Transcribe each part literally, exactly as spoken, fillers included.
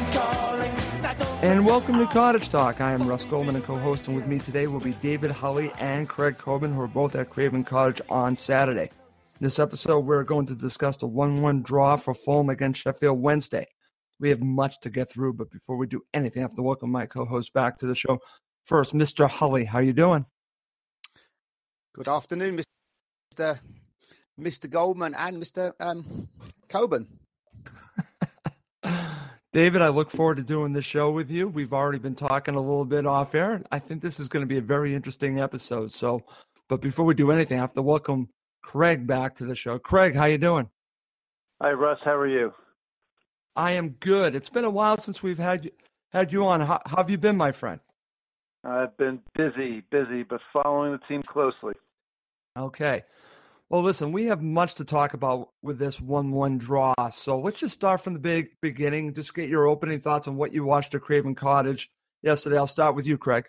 And welcome to Cottage Talk. I am Russ Goldman, and co-hosting with me today will be David Hulley and Craig Coben, who are both at Craven Cottage on Saturday. In this episode, we're going to discuss the one one draw for Fulham against Sheffield Wednesday. We have much to get through, but before we do anything, I have to welcome my co-host back to the show. First, Mister Hulley, how you doing? Good afternoon, Mister Mister Goldman and Mister Um, Coben. David, I look forward to doing this show with you. We've already been talking a little bit off air. I think this is going to be a very interesting episode. So, but before we do anything, I have to welcome Craig back to the show. Craig, how you doing? Hi, Russ. How are you? I am good. It's been a while since we've had you, had you on. How, how have you been, my friend? I've been busy, busy, but following the team closely. Okay. Well, listen, we have much to talk about with this one one draw. So let's just start from the big beginning. Just get your opening thoughts on what you watched at Craven Cottage yesterday. I'll start with you, Craig.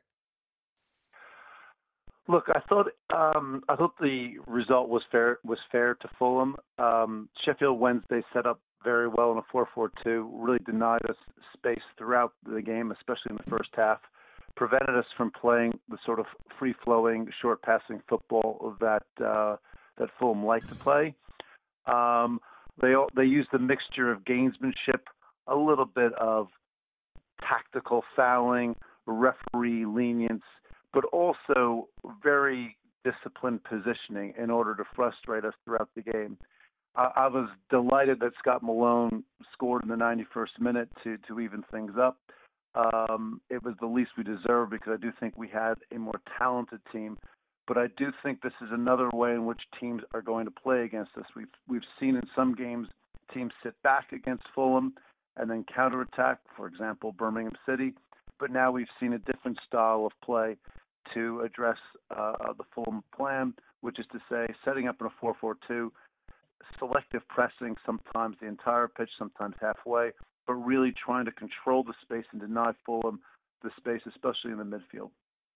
Look, I thought um, I thought the result was fair was fair to Fulham. Um, Sheffield Wednesday set up very well in a four four two, really denied us space throughout the game, especially in the first half, prevented us from playing the sort of free-flowing, short-passing football that uh, that Fulham like to play. Um, they they used a mixture of gamesmanship, a little bit of tactical fouling, referee lenience, but also very disciplined positioning in order to frustrate us throughout the game. I, I was delighted that Scott Malone scored in the ninety-first minute to to even things up. Um, it was the least we deserved because I do think we had a more talented team. But I do think this is another way in which teams are going to play against us. We've we've seen in some games teams sit back against Fulham and then counterattack, for example, Birmingham City. But now we've seen a different style of play to address uh, the Fulham plan, which is to say setting up in a four four two, selective pressing, sometimes the entire pitch, sometimes halfway, but really trying to control the space and deny Fulham the space, especially in the midfield.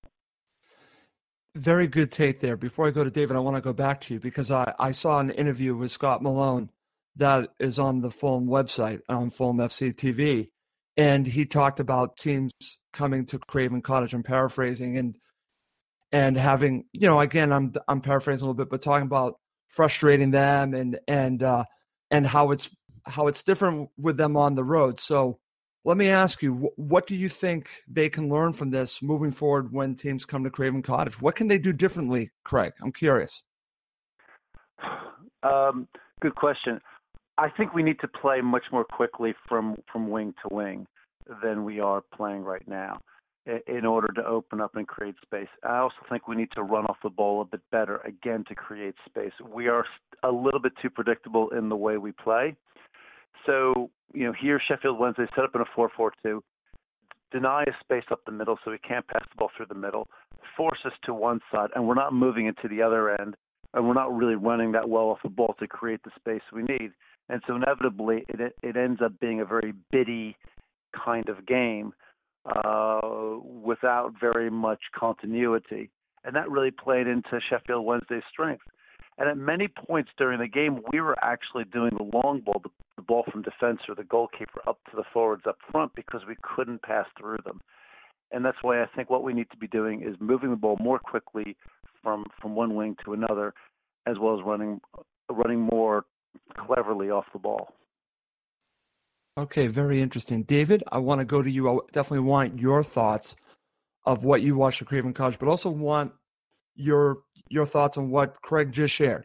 Very good take there. Before I go to David, I want to go back to you because I, I saw an interview with Scott Malone that is on the Fulham website, on Fulham F C T V, and he talked about teams coming to Craven Cottage. I'm paraphrasing and and having, you know, again, I'm I'm paraphrasing a little bit, but talking about frustrating them and and uh, and how it's how it's different with them on the road. So let me ask you, what do you think they can learn from this moving forward when teams come to Craven Cottage? What can they do differently, Craig? I'm curious. Um, good question. I think we need to play much more quickly from, from wing to wing than we are playing right now in order to open up and create space. I also think we need to run off the ball a bit better, again, to create space. We are a little bit too predictable in the way we play. So, you know, here Sheffield Wednesday set up in a four four two, deny a space up the middle so we can't pass the ball through the middle, force us to one side, and we're not moving it to the other end, and we're not really running that well off the ball to create the space we need. And so inevitably it it ends up being a very bitty kind of game uh, without very much continuity. And that really played into Sheffield Wednesday's strength. And at many points during the game, we were actually doing the long ball, the, the ball from defense or the goalkeeper up to the forwards up front because we couldn't pass through them. And that's why I think what we need to be doing is moving the ball more quickly from, from one wing to another, as well as running running more cleverly off the ball. Okay, very interesting. David, I want to go to you. I definitely want your thoughts of what you watched at Craven Cottage, but also want your your thoughts on what Craig just shared.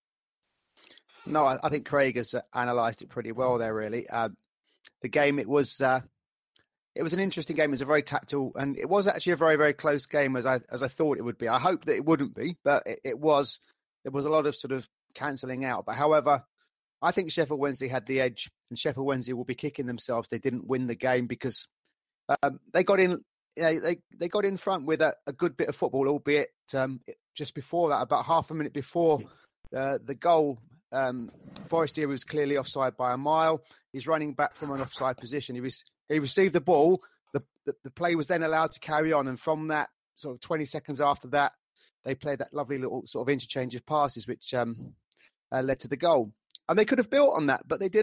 No, I, I think Craig has uh, analysed it pretty well there, really. Uh, the game, it was uh, it was an interesting game. It was a very tactile, and it was actually a very, very close game as I as I thought it would be. I hoped that it wouldn't be, but it, it was. There was a lot of sort of cancelling out. But however, I think Sheffield Wednesday had the edge, and Sheffield Wednesday will be kicking themselves they didn't win the game because um, they got in. You know, they they got in front with a, a good bit of football, albeit um, just before that, about half a minute before uh, the goal, um, Forestier was clearly offside by a mile. He's running back from an offside position. He was he received the ball. The, the the play was then allowed to carry on, and from that, sort of twenty seconds after that, they played that lovely little sort of interchange of passes, which um, uh, led to the goal. And they could have built on that, but they didn't.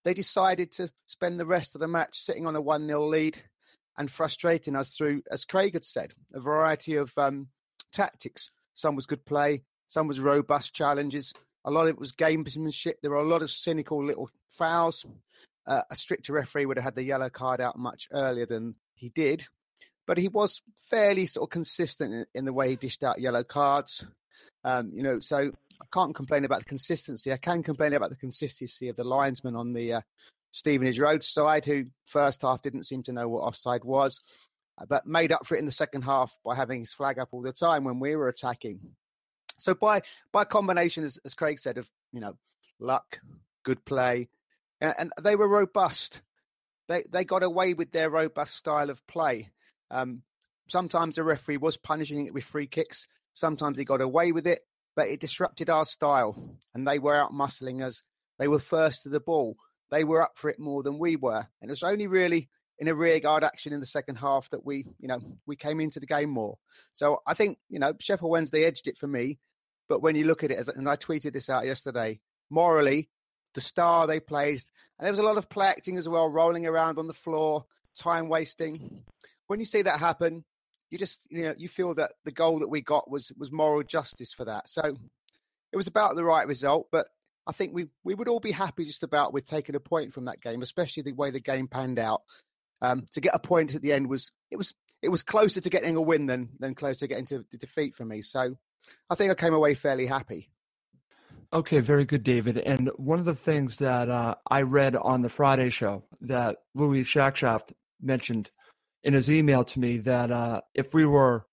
they decided to spend the rest of the match sitting on a one nil lead and frustrating us through, as Craig had said, a variety of um, tactics. Some was good play, some was robust challenges. A lot of it was gamesmanship. There were a lot of cynical little fouls. Uh, a stricter referee would have had the yellow card out much earlier than he did. But he was fairly sort of consistent in, in the way he dished out yellow cards. Um, you know, so I can't complain about the consistency. I can complain about the consistency of the linesman on the uh, Stevenage Road side, who first half didn't seem to know what offside was, but made up for it in the second half by having his flag up all the time when we were attacking. So by by combination, as, as Craig said, of, you know, luck, good play, and, and they were robust. They they got away with their robust style of play. Um, sometimes the referee was punishing it with free kicks. Sometimes he got away with it, but it disrupted our style, and they were out muscling us. They were first to the ball. They were up for it more than we were, and it was only really in a rear guard action in the second half that we, you know, we came into the game more. So I think, you know, Sheffield Wednesday edged it for me. But when you look at it, as, and I tweeted this out yesterday, morally, the star they played, and there was a lot of play acting as well, rolling around on the floor, time wasting. When you see that happen, you just, you know, you feel that the goal that we got was was moral justice for that. So it was about the right result, but I think we we would all be happy just about with taking a point from that game, especially the way the game panned out. Um, to get a point at the end was it was it was closer to getting a win than than closer to getting to the defeat for me. So I think I came away fairly happy. Okay, very good, David. And one of the things that uh, I read on the Friday show that Louis Shackshaft mentioned in his email to me, that uh, if we were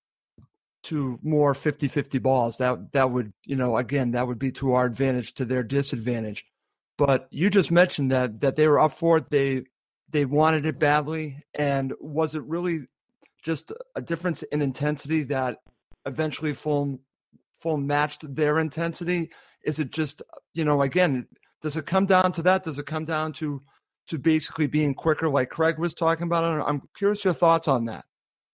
to more fifty-fifty balls, that that would, you know, again, that would be to our advantage, to their disadvantage. But you just mentioned that that they were up for it. They they wanted it badly. And was it really just a difference in intensity that eventually Fulham, Fulham matched their intensity? Is it just, you know, again, does it come down to that? Does it come down to to basically being quicker like Craig was talking about? I'm curious your thoughts on that.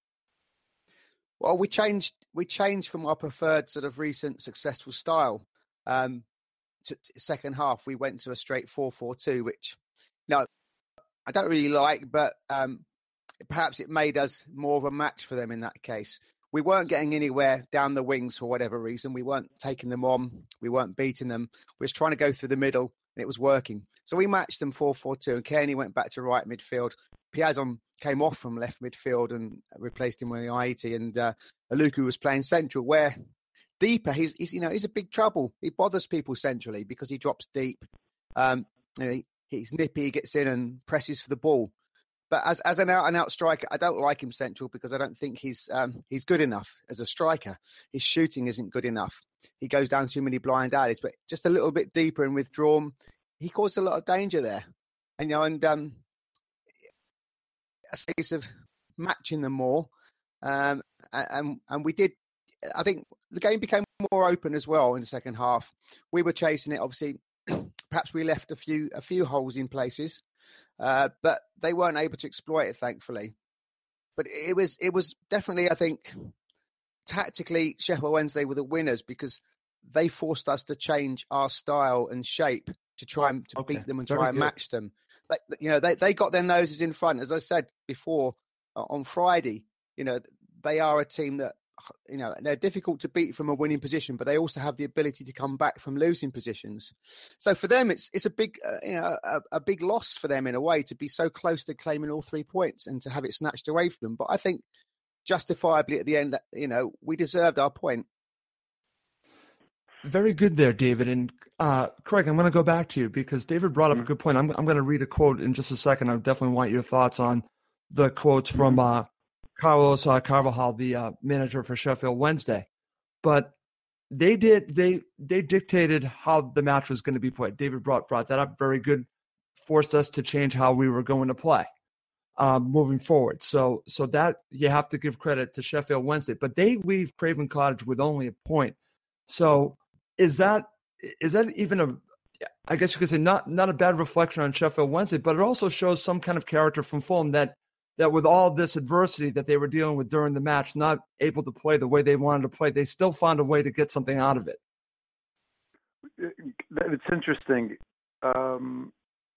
Well, we changed we changed from our preferred sort of recent successful style. Um, to, to second half, we went to a straight four four two, which, you know, I don't really like, but um, perhaps it made us more of a match for them in that case. We weren't getting anywhere down the wings for whatever reason. We weren't taking them on. We weren't beating them. We was trying to go through the middle, and it was working. So we matched them four four two, and Kearney went back to right midfield. Piazon came off from left midfield and replaced him with Aiti, and uh, Aluku was playing central, where deeper, he's, he's, you know, he's a big trouble. He bothers people centrally because he drops deep. Um, you know, he, he's nippy, he gets in and presses for the ball. But as as an out-and-out striker, I don't like him central because I don't think he's um, he's good enough as a striker. His shooting isn't good enough. He goes down too many blind alleys. But just a little bit deeper and withdrawn, he caused a lot of danger there. And, you know, and um, a case of matching them more. Um, and and we did. I think the game became more open as well in the second half. We were chasing it. Obviously, perhaps we left a few a few holes in places. Uh, but they weren't able to exploit it, thankfully. But it was it was definitely, I think, tactically, Sheffield Wednesday were the winners because they forced us to change our style and shape to try and to okay. beat them and Very try and good. match them. They, you know, they, they got their noses in front. As I said before, uh, on Friday, you know, they are a team that, you know, they're difficult to beat from a winning position, but they also have the ability to come back from losing positions. So for them, it's it's a big, uh, you know, a, a big loss for them in a way to be so close to claiming all three points and to have it snatched away from them. But I think justifiably at the end, that, you know, we deserved our point. Very good there, David. And uh, Craig, I'm going to go back to you because David brought up Mm-hmm. a good point. I'm I'm going to read a quote in just a second. I definitely want your thoughts on the quotes from uh, Carlos uh, Carvajal, the uh, manager for Sheffield Wednesday. But they did they they dictated how the match was going to be played. David brought brought that up. Very good. Forced us to change how we were going to play um, moving forward. So so that you have to give credit to Sheffield Wednesday. But they leave Craven Cottage with only a point. So is that is that even a I guess you could say not not a bad reflection on Sheffield Wednesday, but it also shows some kind of character from Fulham that that with all this adversity that they were dealing with during the match, not able to play the way they wanted to play, they still found a way to get something out of it. It's interesting. Um,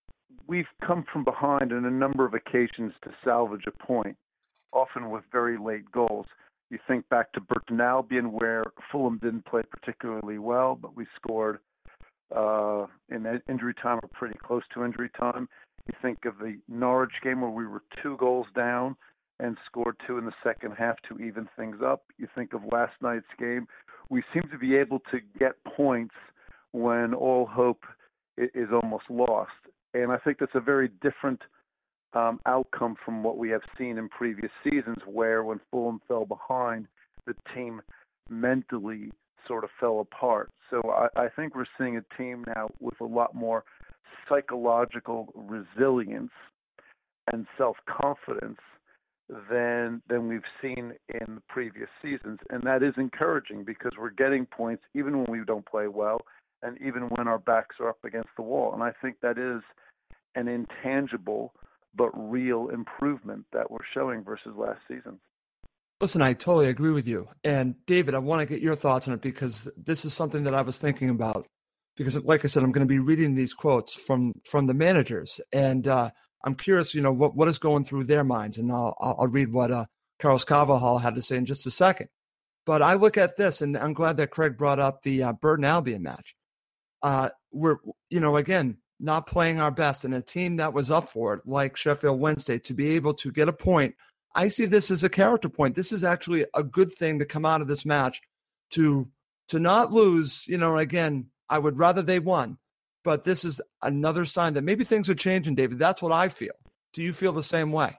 we've come from behind on a number of occasions to salvage a point, often with very late goals. You think back to Burton Albion, where Fulham didn't play particularly well, but we scored uh, in injury time or pretty close to injury time. You think of the Norwich game where we were two goals down and scored two in the second half to even things up. You think of last night's game. We seem to be able to get points when all hope is almost lost. And I think that's a very different um, outcome from what we have seen in previous seasons, where when Fulham fell behind, the team mentally sort of fell apart. So I, I think we're seeing a team now with a lot more psychological resilience and self-confidence than than we've seen in the previous seasons. And that is encouraging because we're getting points even when we don't play well and even when our backs are up against the wall. And I think that is an intangible but real improvement that we're showing versus last season. Listen, I totally agree with you. And David, I want to get your thoughts on it because this is something that I was thinking about. Because like I said, I'm going to be reading these quotes from, from the managers. And uh, I'm curious, you know, what, what is going through their minds. And I'll, I'll read what uh, Carlos Carvajal had to say in just a second. But I look at this, and I'm glad that Craig brought up the uh, Burton Albion match. Uh, we're, you know, again, not playing our best, and a team that was up for it, like Sheffield Wednesday, to be able to get a point. I see this as a character point. This is actually a good thing to come out of this match, to to not lose. You know, again, I would rather they won, but this is another sign that maybe things are changing, David. That's what I feel. Do you feel the same way?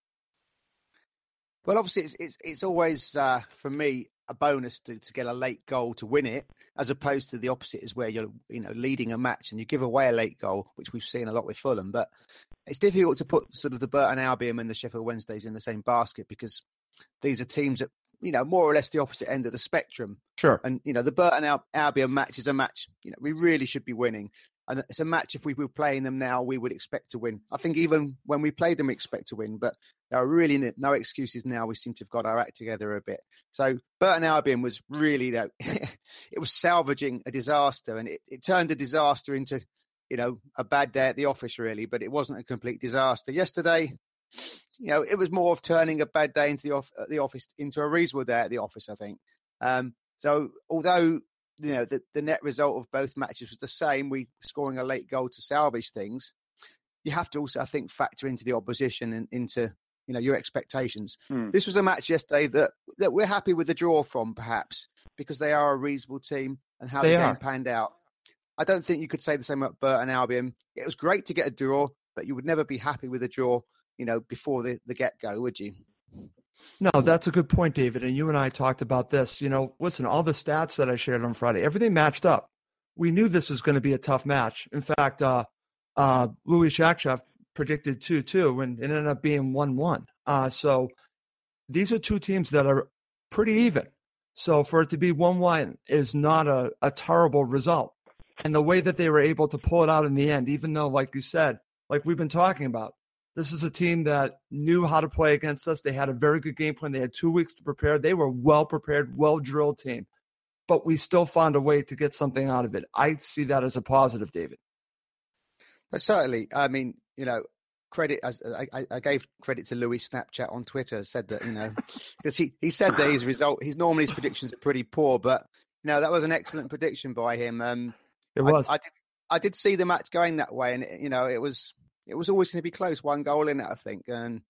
Well, obviously, it's it's, it's always, uh, for me, a bonus to, to get a late goal to win it, as opposed to the opposite is where you're, you know, leading a match and you give away a late goal, which we've seen a lot with Fulham. But it's difficult to put sort of the Burton Albion and the Sheffield Wednesdays in the same basket because these are teams that, you know, more or less the opposite end of the spectrum. Sure. And, you know, the Burton Al- Albion match is a match, you know, we really should be winning. And it's a match, if we were playing them now, we would expect to win. I think even when we played them, we expect to win. But there are really no excuses now. We seem to have got our act together a bit. So Burton Albion was really, you know, it was salvaging a disaster. And it, it turned a disaster into, you know, a bad day at the office, really. But it wasn't a complete disaster. Yesterday, you know, it was more of turning a bad day into the, off- the office into a reasonable day at the office, I think. Um, so although... you know, the, the net result of both matches was the same, we scoring a late goal to salvage things, you have to also, I think, factor into the opposition and into, you know, your expectations. Mm. This was a match yesterday that, that we're happy with the draw from, perhaps, because they are a reasonable team and how they the game are. panned out. I don't think you could say the same about Burton Albion. It was great to get a draw, but you would never be happy with a draw, you know, before the, the get-go, would you? No, that's a good point, David. And you and I talked about this. You know, listen, all the stats that I shared on Friday, everything matched up. We knew this was going to be a tough match. In fact, uh, uh, Louis Shakshef predicted two two, and it ended up being one one. Uh, so these are two teams that are pretty even. So for it to be one one is not a, a terrible result. And the way that they were able to pull it out in the end, even though, like you said, like we've been talking about, this is a team that knew how to play against us. They had a very good game plan. They had two weeks to prepare. They were well-prepared, well-drilled team. But we still found a way to get something out of it. I see that as a positive, David. But certainly. I mean, you know, credit, as I, I gave credit to Louis Snapchat on Twitter, said that, you know, because he, he said that his result, his normally his predictions are pretty poor, but, you know, that was an excellent prediction by him. Um, it was. I, I, did, I did see the match going that way, and, it, you know, it was... It was always going to be close, one goal in it, I think, and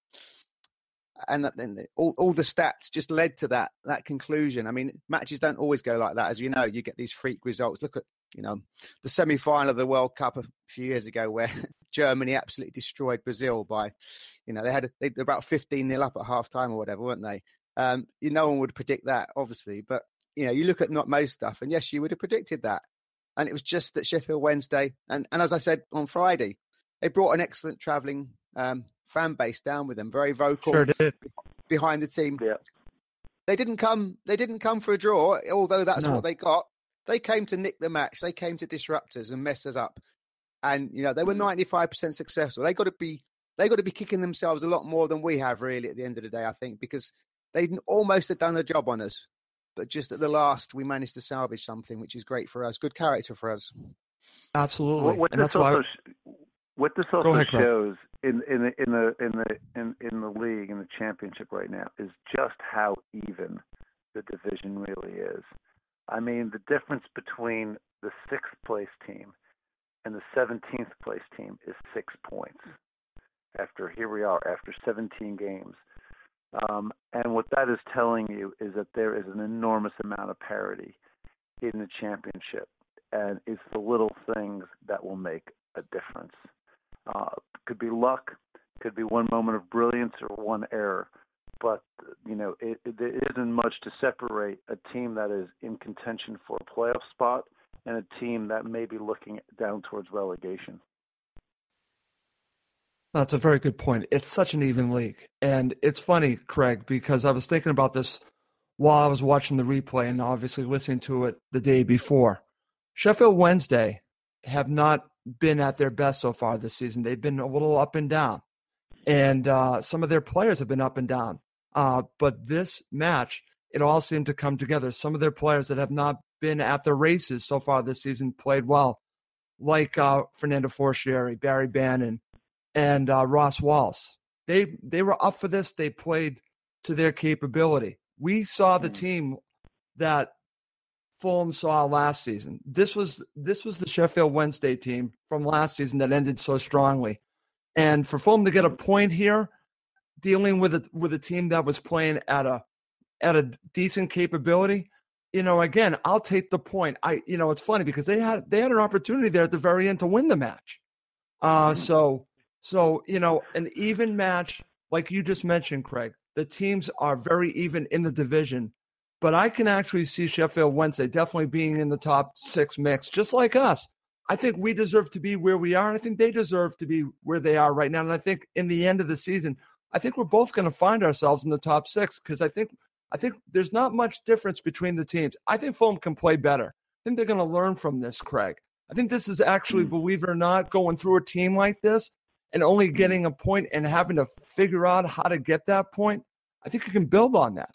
and then all, all the stats just led to that that conclusion. I mean, matches don't always go like that, as you know. You get these freak results. Look at, you know, the semi-final of the World Cup a few years ago, where Germany absolutely destroyed Brazil by, you know, they had they were about fifteen nil up at half time or whatever, weren't they? Um, you no one would predict that, obviously, but you know, you look at not most stuff, and yes, you would have predicted that, and it was just that Sheffield Wednesday, and and as I said on Friday. They brought an excellent travelling um, fan base down with them, very vocal sure did. behind the team. Yeah. They didn't come. They didn't come for a draw, although that's no. what they got. They came to nick the match. They came to disrupt us and mess us up. And you know they were ninety-five percent successful. They got to be. They got to be kicking themselves a lot more than we have, really, at the end of the day. I think because they almost had done a job on us, but just at the last we managed to salvage something, which is great for us. Good character for us. Absolutely, what, and that's also, why. what this also ahead, shows in in the in the in the in, in the league, in the championship right now, is just how even the division really is. I mean, the difference between the sixth place team and the seventeenth place team is six points. After here we are after seventeen games, um, and what that is telling you is that there is an enormous amount of parity in the championship, and it's the little things that will make a difference. Uh, could be luck, could be one moment of brilliance or one error, but you know it, it, there isn't much to separate a team that is in contention for a playoff spot and a team that may be looking down towards relegation. That's a very good point. It's such an even league. And it's funny, Craig, because I was thinking about this while I was watching the replay and obviously listening to it the day before. Sheffield Wednesday have not been at their best so far this season. They've been a little up and down. And uh, some of their players have been up and down. Uh, but this match, it all seemed to come together. Some of their players that have not been at the races so far this season played well, like uh, Fernando Forestieri, Barry Bannon, and uh, Ross Wallace. They they were up for this. They played to their capability. We saw the team that Fulham saw last season. This was this was the Sheffield Wednesday team from last season that ended so strongly. And for Fulham to get a point here, dealing with a with a team that was playing at a at a decent capability, you know, again, I'll take the point. I you know, it's funny because they had they had an opportunity there at the very end to win the match. Uh so So, you know, an even match, like you just mentioned, Craig, the teams are very even in the division. But I can actually see Sheffield Wednesday definitely being in the top six mix, just like us. I think we deserve to be where we are, and I think they deserve to be where they are right now. And I think in the end of the season, I think we're both going to find ourselves in the top six because I think I think there's not much difference between the teams. I think Fulham can play better. I think they're going to learn from this, Craig. I think this is actually, believe it or not, going through a team like this and only getting a point and having to figure out how to get that point, I think you can build on that.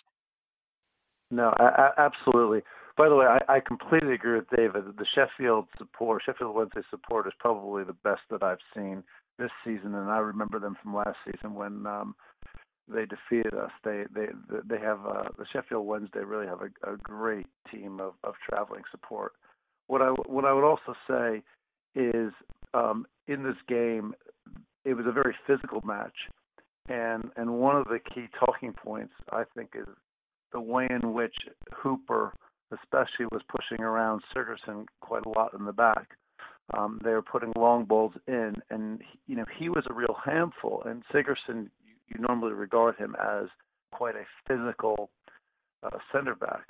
No, I, I, absolutely. By the way, I, I completely agree with David. The Sheffield support, Sheffield Wednesday support is probably the best that I've seen this season, and I remember them from last season when um, they defeated us. They they they have uh, the Sheffield Wednesday really have a, a great team of, of traveling support. What I what I would also say is um, in this game, it was a very physical match, and and one of the key talking points I think is the way in which Hooper especially was pushing around Sigurdsson quite a lot in the back. Um, they were putting long balls in, and you know he was a real handful. And Sigurdsson, you, you normally regard him as quite a physical uh, center back.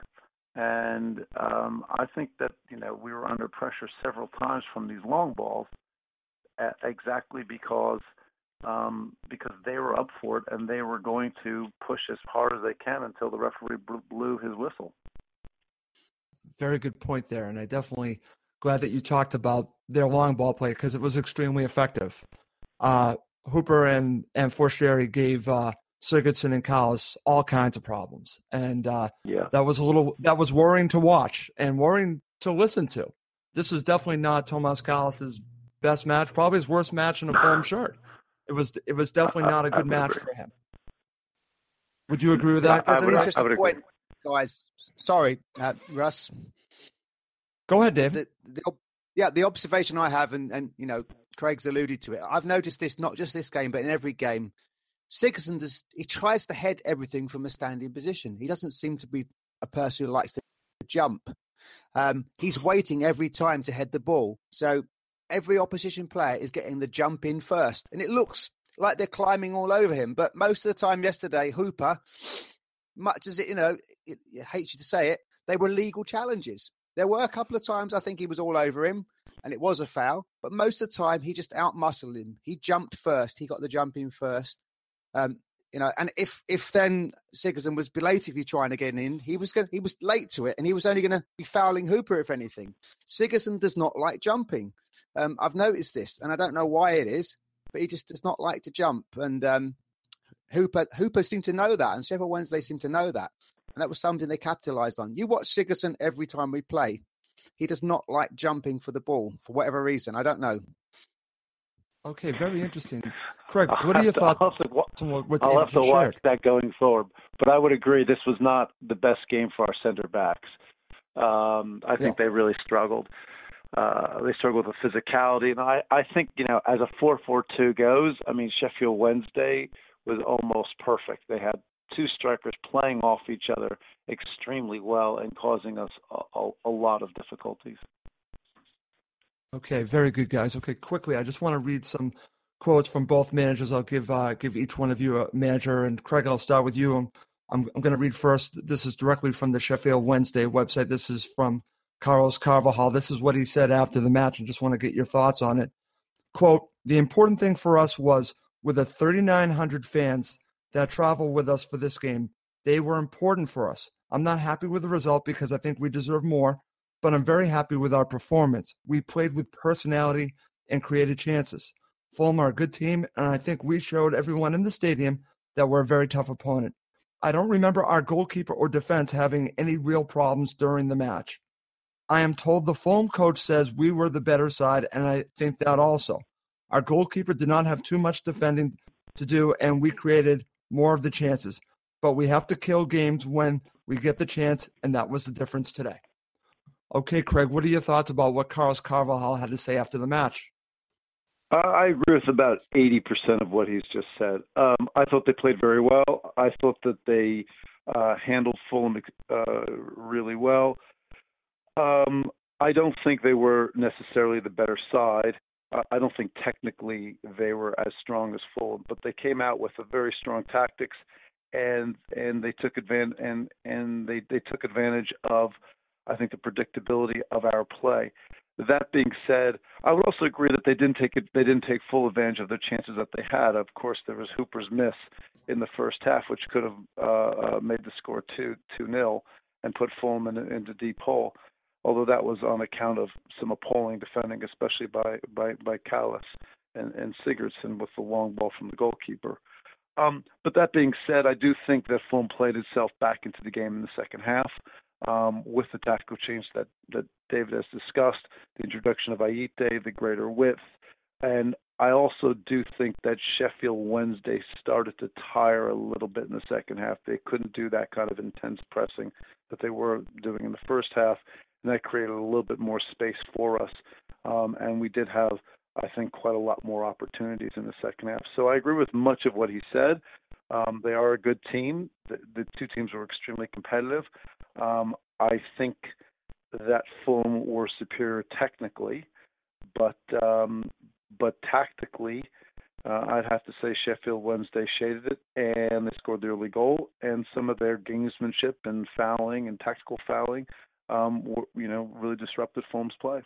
And um, I think that you know we were under pressure several times from these long balls, at, exactly because um, because they were up for it and they were going to push as hard as they can until the referee blew his whistle. Very good point there, and I definitely glad that you talked about their long ball play because it was extremely effective. Uh, Hooper and and Forestieri gave uh, Sigurdsson and Callis all kinds of problems, and uh, yeah. that was a little that was worrying to watch and worrying to listen to. This is definitely not Tomas Callis's best match, probably his worst match in a Fulham shirt. It was it was definitely not a good match agree. for him. Would you agree with that? That's I an would, interesting I would point, guys. Sorry, uh, Russ. Go ahead, Dave. The, the, yeah, the observation I have, and, and you know, Craig's alluded to it. I've noticed this not just this game, but in every game. Sigurdsson does he tries to head everything from a standing position. He doesn't seem to be a person who likes to jump. Um, he's waiting every time to head the ball. So every opposition player is getting the jump in first, and it looks like they're climbing all over him. But most of the time yesterday, Hooper, much as it, you know, it, it hates you to say it, they were legal challenges. There were a couple of times I think he was all over him, and it was a foul. But most of the time, he just out-muscled him. He jumped first. He got the jump in first. Um, you know, and if if then Sigurdsson was belatedly trying to get in, he was going he was late to it, and he was only going to be fouling Hooper if anything. Sigurdsson does not like jumping. Um, I've noticed this, and I don't know why it is, but he just does not like to jump. And um, Hooper Hooper seemed to know that, and Sheffield Wednesday seemed to know that. And that was something they capitalised on. You watch Sigurdsson every time we play. He does not like jumping for the ball for whatever reason. I don't know. Okay, very interesting. Craig, I'll what are your to, thoughts I'll have to, on what, what I'll David have to just watch shared? that going forward. But I would agree this was not the best game for our center backs. Um, I think Yeah. they really struggled. Uh, they struggled with physicality. And I, I think, you know, as a four four two goes, I mean, Sheffield Wednesday was almost perfect. They had two strikers playing off each other extremely well and causing us a, a, a lot of difficulties. Okay, very good, guys. Okay, quickly, I just want to read some quotes from both managers. I'll give uh, give each one of you a manager. And Craig, I'll start with you. I'm, I'm, I'm going to read first. This is directly from the Sheffield Wednesday website. This is from Carlos Carvajal. This is what he said after the match. I just want to get your thoughts on it. Quote, the important thing for us was with the thirty-nine hundred fans that travel with us for this game, they were important for us. I'm not happy with the result because I think we deserve more, but I'm very happy with our performance. We played with personality and created chances. Fulham are a good team, and I think we showed everyone in the stadium that we're a very tough opponent. I don't remember our goalkeeper or defense having any real problems during the match. I am told the Fulham coach says we were the better side, and I think that also. Our goalkeeper did not have too much defending to do, and we created more of the chances. But we have to kill games when we get the chance, and that was the difference today. Okay, Craig, what are your thoughts about what Carlos Carvajal had to say after the match? Uh, I agree with about eighty percent of what he's just said. Um, I thought they played very well. I thought that they uh, handled Fulham uh, really well. Um, I don't think they were necessarily the better side. Uh, I don't think technically they were as strong as Fulham, but they came out with a very strong tactics, and and they took advantage and and they, they took advantage of, I think, the predictability of our play. That being said, I would also agree that they didn't take it, they didn't take full advantage of the chances that they had. Of course, there was Hooper's miss in the first half, which could have uh, uh, made the score two two nil and put Fulham in, into deep hole. Although that was on account of some appalling defending, especially by by, by Callas and, and Sigurdsson with the long ball from the goalkeeper. Um, but that being said, I do think that Fulham played itself back into the game in the second half um, with the tactical change that, that David has discussed, the introduction of Aite, the greater width. And I also do think that Sheffield Wednesday started to tire a little bit in the second half. They couldn't do that kind of intense pressing that they were doing in the first half. And that created a little bit more space for us. Um, and we did have, I think, quite a lot more opportunities in the second half. So I agree with much of what he said. Um, they are a good team. The, the two teams were extremely competitive. Um, I think that Fulham were superior technically, but um, but tactically, uh, I'd have to say Sheffield Wednesday shaded it, and they scored the early goal. And some of their gamesmanship and fouling and tactical fouling, um, were, you know, really disrupted Fulham's play.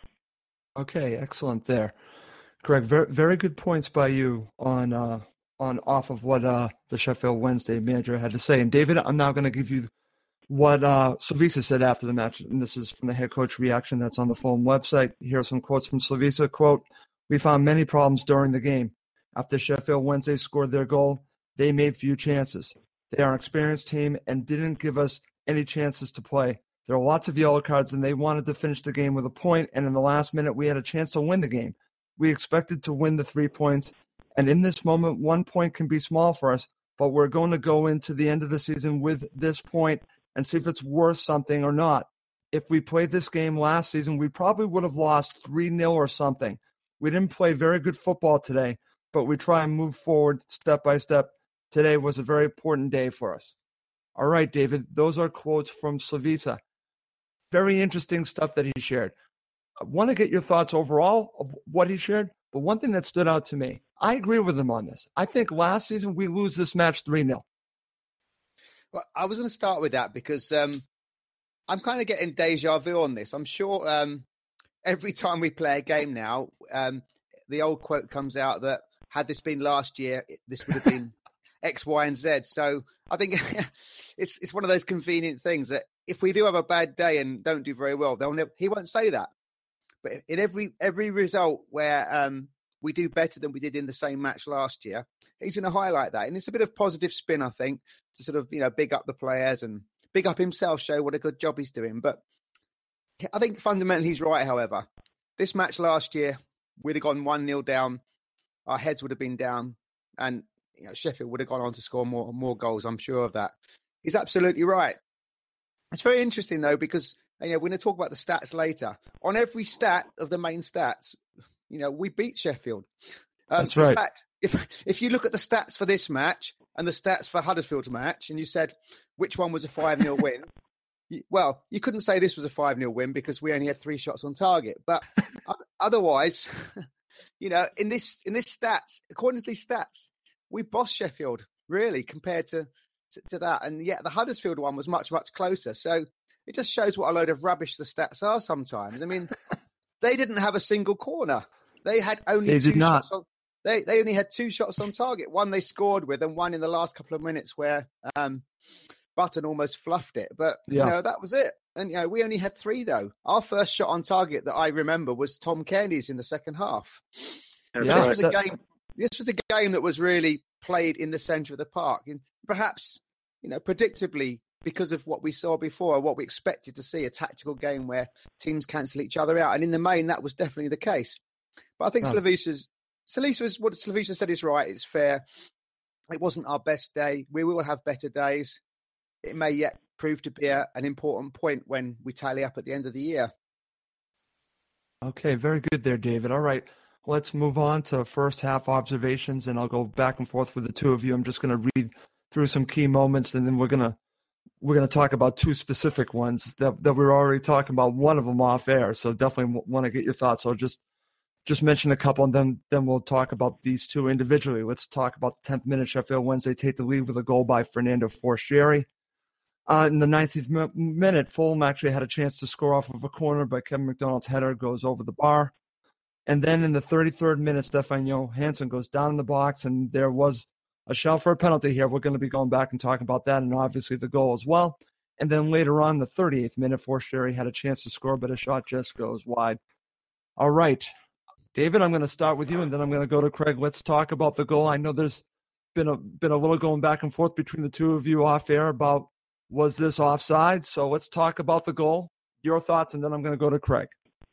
Okay, excellent there. Greg, very, very good points by you on uh, on off of what uh, the Sheffield Wednesday manager had to say. And David, I'm now going to give you what uh, Slavisa said after the match, and this is from the head coach reaction that's on the Fulham website. Here are some quotes from Slavisa. Quote, we found many problems during the game. After Sheffield Wednesday scored their goal, they made few chances. They are an experienced team and didn't give us any chances to play. There are lots of yellow cards, and they wanted to finish the game with a point, and in the last minute, we had a chance to win the game. We expected to win the three points, and in this moment, one point can be small for us, but we're going to go into the end of the season with this point and see if it's worth something or not. If we played this game last season, we probably would have lost three nil or something. We didn't play very good football today, but we try and move forward step by step. Today was a very important day for us. All right, David, those are quotes from Slavisa. Very interesting stuff that he shared. I want to get your thoughts overall of what he shared, but one thing that stood out to me, I agree with him on this. I think last season we lose this match three nil. Well, I was going to start with that because um, I'm kind of getting deja vu on this. I'm sure um, every time we play a game now, um, the old quote comes out that had this been last year, this would have been X, Y, and Z. So I think it's it's one of those convenient things that if we do have a bad day and don't do very well, they'll never, he won't say that. But in every every result where um, we do better than we did in the same match last year, he's going to highlight that. And it's a bit of positive spin, I think, to sort of, you know, big up the players and big up himself, show what a good job he's doing. But I think fundamentally he's right, however. This match last year, we'd have gone one nil down. our heads would have been down, and you know, Sheffield would have gone on to score more more goals. I'm sure of that. He's absolutely right. It's very interesting though, because you know, we're going to talk about the stats later. On every stat of the main stats, you know, we beat Sheffield. Um, That's right. In fact, if if you look at the stats for this match and the stats for Huddersfield's match, and you said which one was a five nil win, you, well, you couldn't say this was a five nil win because we only had three shots on target. But otherwise, you know, in this in this stats, according to these stats, we bossed Sheffield really compared to, to to that, and yet the Huddersfield one was much much closer. So it just shows what a load of rubbish the stats are sometimes. I mean, they didn't have a single corner. They had only they two did not. shots on. They they only had two shots on target. One they scored with, and one in the last couple of minutes where um, Button almost fluffed it. But yeah. you know, that was it. And you know, we only had three though. Our first shot on target that I remember was Tom Kearney's in the second half. So yeah, this was a game. This was a game that was really played in the centre of the park, and perhaps you know, predictably, because of what we saw before, what we expected to see, a tactical game where teams cancel each other out. And in the main, that was definitely the case. But I think oh. Slavisa's, Slavisa's, what Slavisa said is right. It's fair. It wasn't our best day. We will have better days. It may yet prove to be a, an important point when we tally up at the end of the year. Okay, very good there, David. All right, let's move on to first half observations, and I'll go back and forth with the two of you. I'm just going to read through some key moments, and then we're going to We're going to talk about two specific ones that, that we were already talking about, one of them off air. So definitely w- want to get your thoughts. So just just mention a couple, and then, then we'll talk about these two individually. Let's talk about the tenth minute. Sheffield Wednesday take the lead with a goal by Fernando Forestieri. Uh, in the nineteenth mi- minute, Fulham actually had a chance to score off of a corner, but Kevin McDonald's header goes over the bar. And then in the thirty-third minute, Stefan Johansson goes down in the box, and there was a shout for a penalty here. We're going to be going back and talking about that, and obviously the goal as well. And then later on, the thirty-eighth minute, Forestieri had a chance to score, but a shot just goes wide. All right, David, I'm going to start with you, and then I'm going to go to Craig. Let's talk about the goal. I know there's been a been a little going back and forth between the two of you off air about was this offside. So let's talk about the goal, your thoughts, and then I'm going to go to Craig.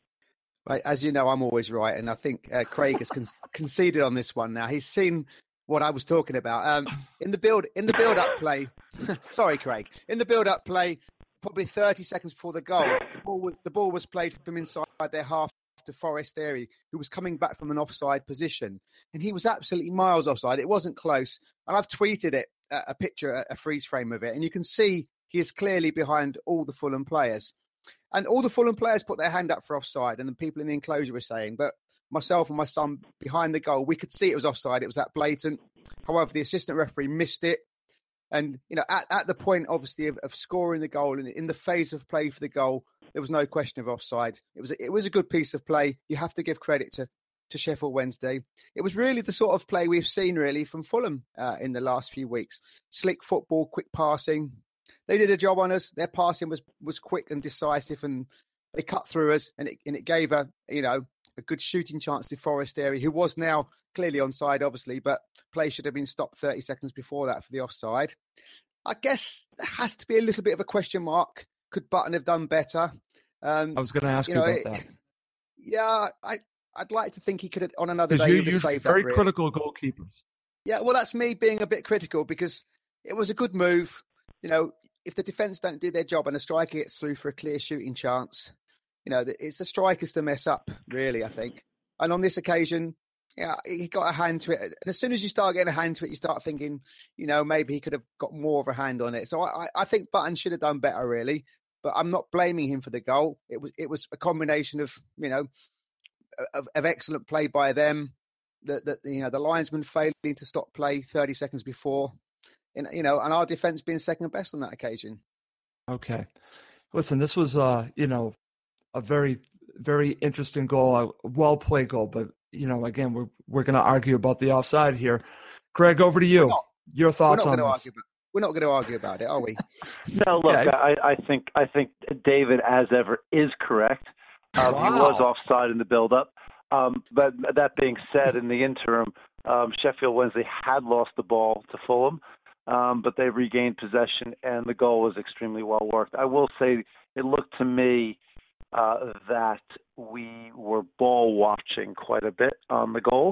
Right, as you know, I'm always right, and I think uh, Craig has con- conceded on this one now. He's seen what I was talking about. Um, in the build in the build up play, sorry, Craig. In the build up play, probably thirty seconds before the goal, the ball was, the ball was played from inside their half to Forestieri, who was coming back from an offside position, and he was absolutely miles offside. It wasn't close, and I've tweeted it, uh, a picture, a freeze frame of it, and you can see he is clearly behind all the Fulham players. And all the Fulham players put their hand up for offside, and the people in the enclosure were saying, but myself and my son behind the goal, we could see it was offside. It was that blatant. However, the assistant referee missed it. And, you know, at, at the point, obviously, of, of scoring the goal and in the phase of play for the goal, there was no question of offside. It was, it was a good piece of play. You have to give credit to, to Sheffield Wednesday. It was really the sort of play we've seen, really, from Fulham uh, in the last few weeks. Slick football, quick passing. They did a job on us. Their passing was, was quick and decisive, and they cut through us, and it, and it gave a, you know, a good shooting chance to Forestieri, who was now clearly onside, obviously, but play should have been stopped thirty seconds before that for the offside. I guess there has to be a little bit of a question mark. Could Button have done better? Um, I was going to ask you, you know, about it, that. Yeah, I, I'd like to think he could have, on another day, you're he would have saved very that, really. critical goalkeepers. Yeah, well, that's me being a bit critical because it was a good move. You know, if the defence don't do their job and a striker gets through for a clear shooting chance, you know, it's the strikers to mess up, really, I think. And on this occasion, yeah, he got a hand to it. And as soon as you start getting a hand to it, you start thinking, you know, maybe he could have got more of a hand on it. So I, I think Button should have done better, really. But I'm not blaming him for the goal. It was it was a combination of, you know, of, of excellent play by them. That the, you know, the linesman failing to stop play thirty seconds before. And, you know, and our defence being second best on that occasion. Okay. Listen, this was, uh, you know, a very, very interesting goal, a well-played goal. But, you know, again, we're we're going to argue about the offside here. Craig, over to you. Not, Your thoughts on this. Argue about, we're not going to argue about it, are we? No, look, yeah. I, I think I think David, as ever, is correct. Um, wow. He was offside in the build-up. Um, but that being said, in the interim, um, Sheffield Wednesday had lost the ball to Fulham. Um, but they regained possession, and the goal was extremely well worked. I will say it looked to me uh, that we were ball watching quite a bit on the goal,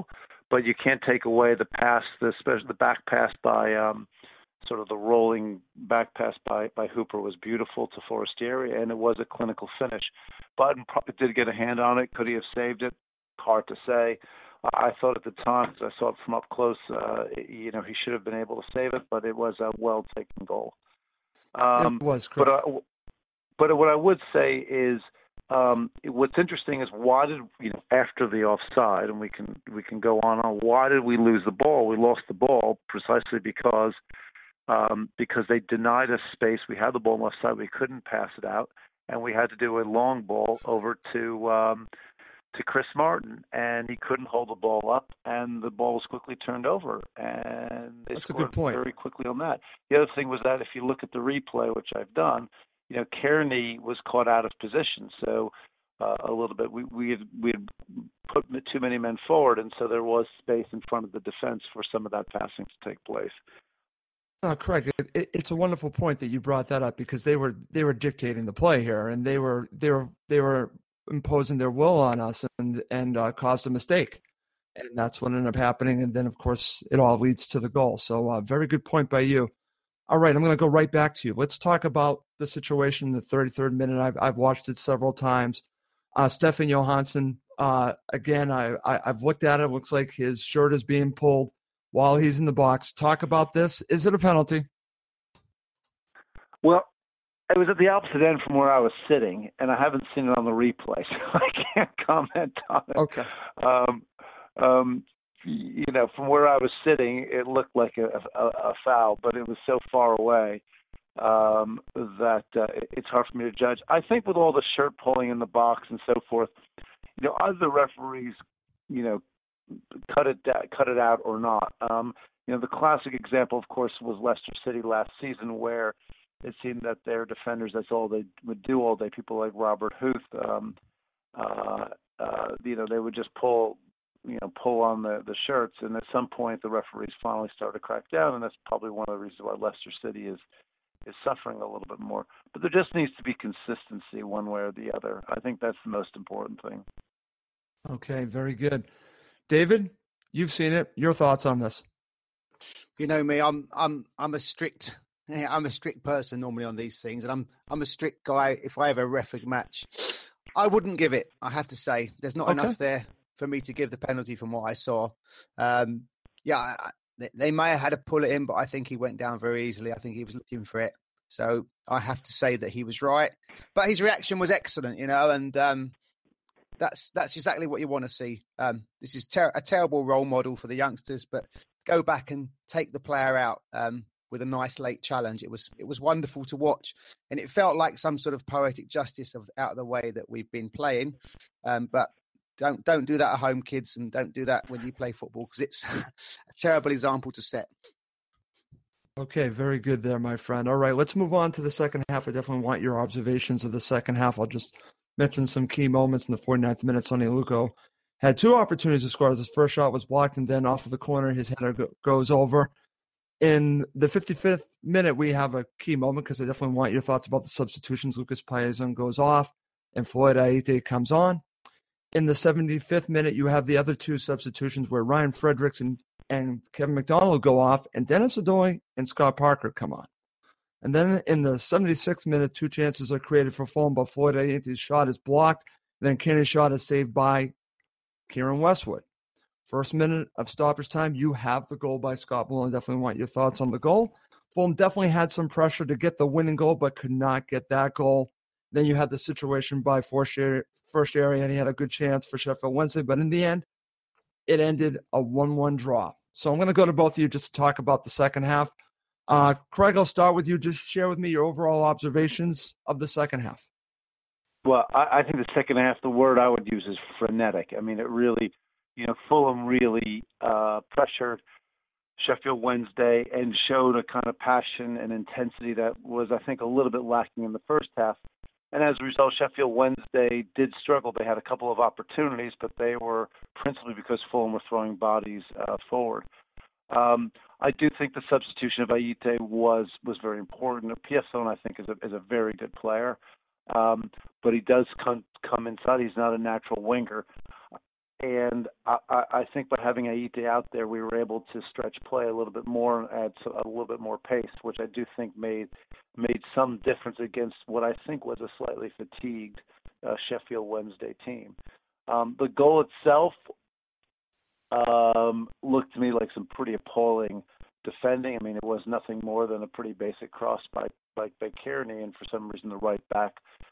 but you can't take away the pass, the especially the back pass by um, sort of the rolling back pass by, by Hooper was beautiful to Forestieri, and it was a clinical finish. Button probably did get a hand on it. Could he have saved it? Hard to say. I thought at the time, as I saw it from up close, uh, you know, he should have been able to save it, but it was a well-taken goal. Um, it was correct. But, uh, but what I would say is, um, what's interesting is why did, you know, after the offside, and we can we can go on on, why did we lose the ball? We lost the ball precisely because um, because they denied us space. We had the ball on the left side. We couldn't pass it out, and we had to do a long ball over to um, – to Chris Martin, and he couldn't hold the ball up, and the ball was quickly turned over, and they That's a scored good point. very quickly on that. The other thing was that if you look at the replay, which I've done, you know, Kearney was caught out of position, so uh, a little bit we we had, we had put too many men forward, and so there was space in front of the defense for some of that passing to take place. Uh, Craig, it, it, it's a wonderful point that you brought that up because they were they were dictating the play here, and they were they were they were. imposing their will on us and and uh, caused a mistake, and that's what ended up happening. And then, of course, it all leads to the goal. So, uh, very good point by you. All right, I'm going to go right back to you. Let's talk about the situation in the thirty-third minute. I've I've watched it several times. Uh, Stefan Johansson, uh, again, I, I I've looked at it. It looks like his shirt is being pulled while he's in the box. Talk about this. Is it a penalty? Well, it was at the opposite end from where I was sitting, and I haven't seen it on the replay, so I can't comment on it. Okay. Um, um, you know, from where I was sitting, it looked like a, a, a foul, but it was so far away um, that uh, it's hard for me to judge. I think with all the shirt pulling in the box and so forth, you know, other referees, you know, cut it cut it out or not. Um, you know, the classic example, of course, was Leicester City last season, where it seemed that their defenders, that's all they would do all day. People like Robert Huth, um, uh, uh, you know, they would just pull, you know, pull on the, the shirts. And at some point, the referees finally started to crack down, and that's probably one of the reasons why Leicester City is is suffering a little bit more. But there just needs to be consistency one way or the other. I think that's the most important thing. Okay, very good. David, you've seen it. Your thoughts on this? You know me, I'm I'm I'm a strict Yeah, I'm a strict person normally on these things, and I'm I'm a strict guy. If I ever ref a match, I wouldn't give it. I have to say, there's not Okay. enough there for me to give the penalty from what I saw. Um, yeah, I, they, they may have had to pull it in, but I think he went down very easily. I think he was looking for it, so I have to say that he was right. But his reaction was excellent, you know, and um, that's that's exactly what you want to see. Um, this is ter- a terrible role model for the youngsters, but go back and take the player out. Um, with a nice late challenge. It was it was wonderful to watch, and it felt like some sort of poetic justice of out of the way that we've been playing. Um, but don't don't do that at home, kids, and don't do that when you play football, because it's a terrible example to set. Okay, very good there, my friend. All right, let's move on to the second half. I definitely want your observations of the second half. I'll just mention some key moments in the forty-ninth minute. Sonny Luco had two opportunities to score. His first shot was blocked, and then off of the corner, his header go- goes over. In the fifty-fifth minute, we have a key moment because I definitely want your thoughts about the substitutions. Lucas Paezon goes off and Floyd Aite comes on. In the seventy-fifth minute, you have the other two substitutions where Ryan Fredericks and, and Kevin McDonald go off, and Dennis Odoi and Scott Parker come on. And then in the seventy-sixth minute, two chances are created for Fulham, but Floyd Aite's shot is blocked. And then Kearney's shot is saved by Kieran Westwood. First minute of stoppage time, you have the goal by Scott Malone. Definitely want your thoughts on the goal. Fulham definitely had some pressure to get the winning goal, but could not get that goal. Then you had the situation by first area, and he had a good chance for Sheffield Wednesday. But in the end, it ended a one one draw. So I'm going to go to both of you just to talk about the second half. Uh, Craig, I'll start with you. Just share with me your overall observations of the second half. Well, I, I think the second half, the word I would use is frenetic. I mean, it really... You know, Fulham really uh, pressured Sheffield Wednesday and showed a kind of passion and intensity that was, I think, a little bit lacking in the first half. And as a result, Sheffield Wednesday did struggle. They had a couple of opportunities, but they were principally because Fulham were throwing bodies uh, forward. Um, I do think the substitution of Aite was was very important. Piazzone, I think, is a, is a very good player, um, but he does come, come inside. He's not a natural winger. And I, I think by having Aite out there, we were able to stretch play a little bit more and add a little bit more pace, which I do think made made some difference against what I think was a slightly fatigued uh, Sheffield Wednesday team. Um, the goal itself um, looked to me like some pretty appalling defending. I mean, it was nothing more than a pretty basic cross by by, by Kearney, and for some reason the right back,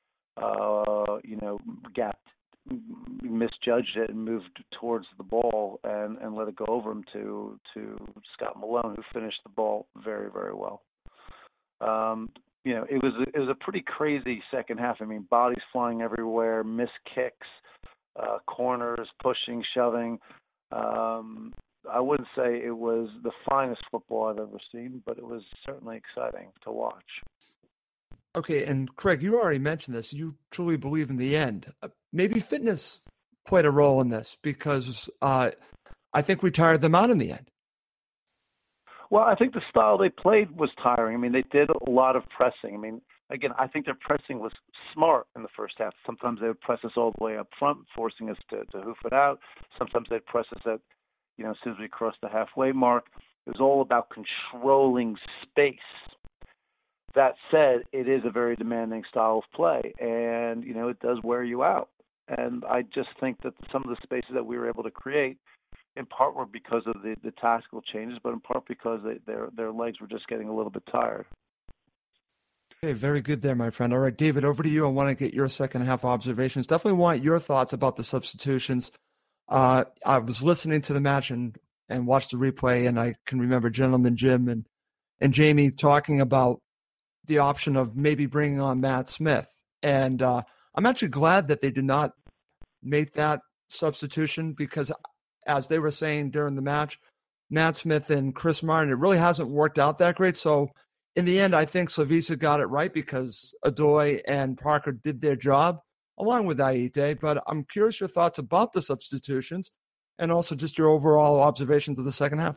uh, you know, gapped. misjudged it and moved towards the ball and, and let it go over him to to Scott Malone, who finished the ball very, very well. Um, you know, it was it was a pretty crazy second half. I mean, bodies flying everywhere, missed kicks, uh, corners, pushing, shoving. Um, I wouldn't say it was the finest football I've ever seen, but it was certainly exciting to watch. Okay, and Craig, you already mentioned this. You truly believe in the end. Uh, maybe fitness played a role in this because uh, I think we tired them out in the end. Well, I think the style they played was tiring. I mean, they did a lot of pressing. I mean, again, I think their pressing was smart in the first half. Sometimes they would press us all the way up front, forcing us to, to hoof it out. Sometimes they'd press us at, you know, as soon as we crossed the halfway mark. It was all about controlling space. That said, it is a very demanding style of play, and, you know, it does wear you out. And I just think that some of the spaces that we were able to create, in part were because of the, the tactical changes, but in part because they, their their legs were just getting a little bit tired. Okay, very good there, my friend. All right, David, over to you. I want to get your second half observations. Definitely want your thoughts about the substitutions. Uh, I was listening to the match and, and watched the replay, and I can remember Gentleman Jim and, and Jamie talking about the option of maybe bringing on Matt Smith. And uh, I'm actually glad that they did not make that substitution because, as they were saying during the match, Matt Smith and Chris Martin, it really hasn't worked out that great. So in the end, I think Slavisa got it right because Adoy and Parker did their job along with Aite. But I'm curious your thoughts about the substitutions and also just your overall observations of the second half.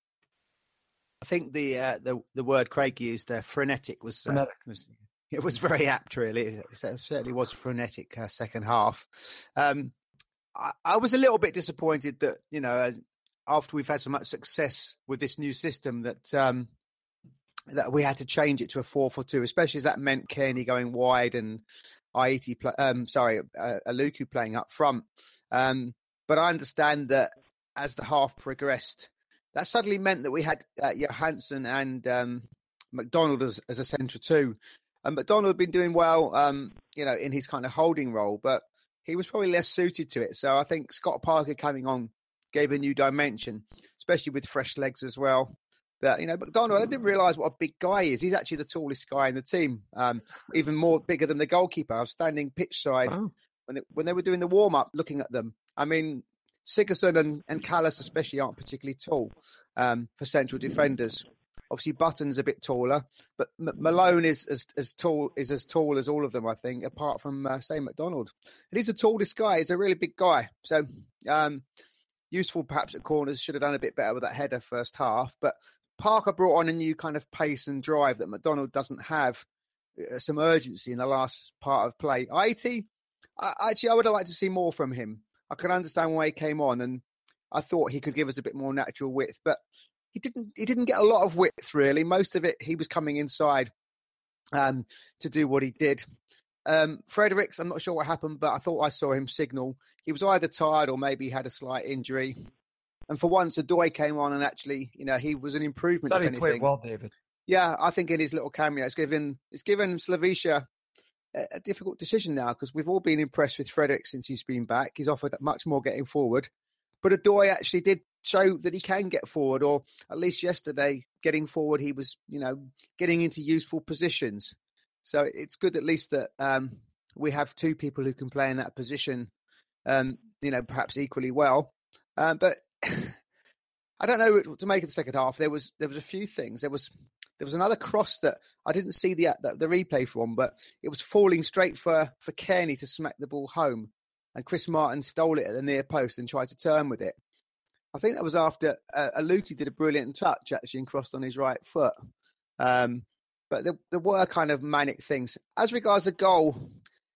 I think the uh, the the word Craig used there, frenetic, was, uh, frenetic. was it was very apt. Really, it certainly was a frenetic uh, second half. Um, I, I was a little bit disappointed that, you know, after we've had so much success with this new system, that um, that we had to change it to a four four two, especially as that meant Kearney going wide and Aite, play, um, sorry, uh, Aluku playing up front. Um, but I understand that as the half progressed, that suddenly meant that we had uh, Johansson and um, McDonald as, as a centre too. And McDonald had been doing well, um, you know, in his kind of holding role, but he was probably less suited to it. So I think Scott Parker coming on gave a new dimension, especially with fresh legs as well. That, you know, McDonald, I didn't realise what a big guy he is. He's actually the tallest guy in the team, um, even more bigger than the goalkeeper. I was standing pitch side oh. when, they, when they were doing the warm-up, looking at them. I mean, Sigurdsson and, and Callas especially aren't particularly tall um, for central defenders. Obviously, Button's a bit taller, but M- Malone is as, as tall is as tall as all of them, I think, apart from, uh, say, McDonald. And he's the tallest guy. He's a really big guy. So um, useful perhaps at corners. Should have done a bit better with that header first half. But Parker brought on a new kind of pace and drive that McDonald doesn't have. Uh, some urgency in the last part of play. Aite, I, actually, I would have liked to see more from him. I can understand why he came on, and I thought he could give us a bit more natural width, but he didn't. He didn't get a lot of width, really. Most of it, he was coming inside um, to do what he did. Um, Fredericks, I'm not sure what happened, but I thought I saw him signal. He was either tired or maybe he had a slight injury. And for once, Adoy came on, and actually, you know, he was an improvement. I thought if he anything. played well, David. Yeah, I think in his little cameo, it's given it's given Slavisa a difficult decision now, because we've all been impressed with Frederick since he's been back. He's offered much more getting forward. But Adoy actually did show that he can get forward, or at least yesterday, getting forward, he was, you know, getting into useful positions. So it's good at least that um, we have two people who can play in that position, um, you know, perhaps equally well. Um, but I don't know what to make of the second half. There was there was a few things. There was there was another cross that I didn't see the the, the replay from, but it was falling straight for for Kearney to smack the ball home, and Chris Martin stole it at the near post and tried to turn with it. I think that was after uh, Aluku did a brilliant touch actually and crossed on his right foot. Um, but there, there were kind of manic things. As regards the goal,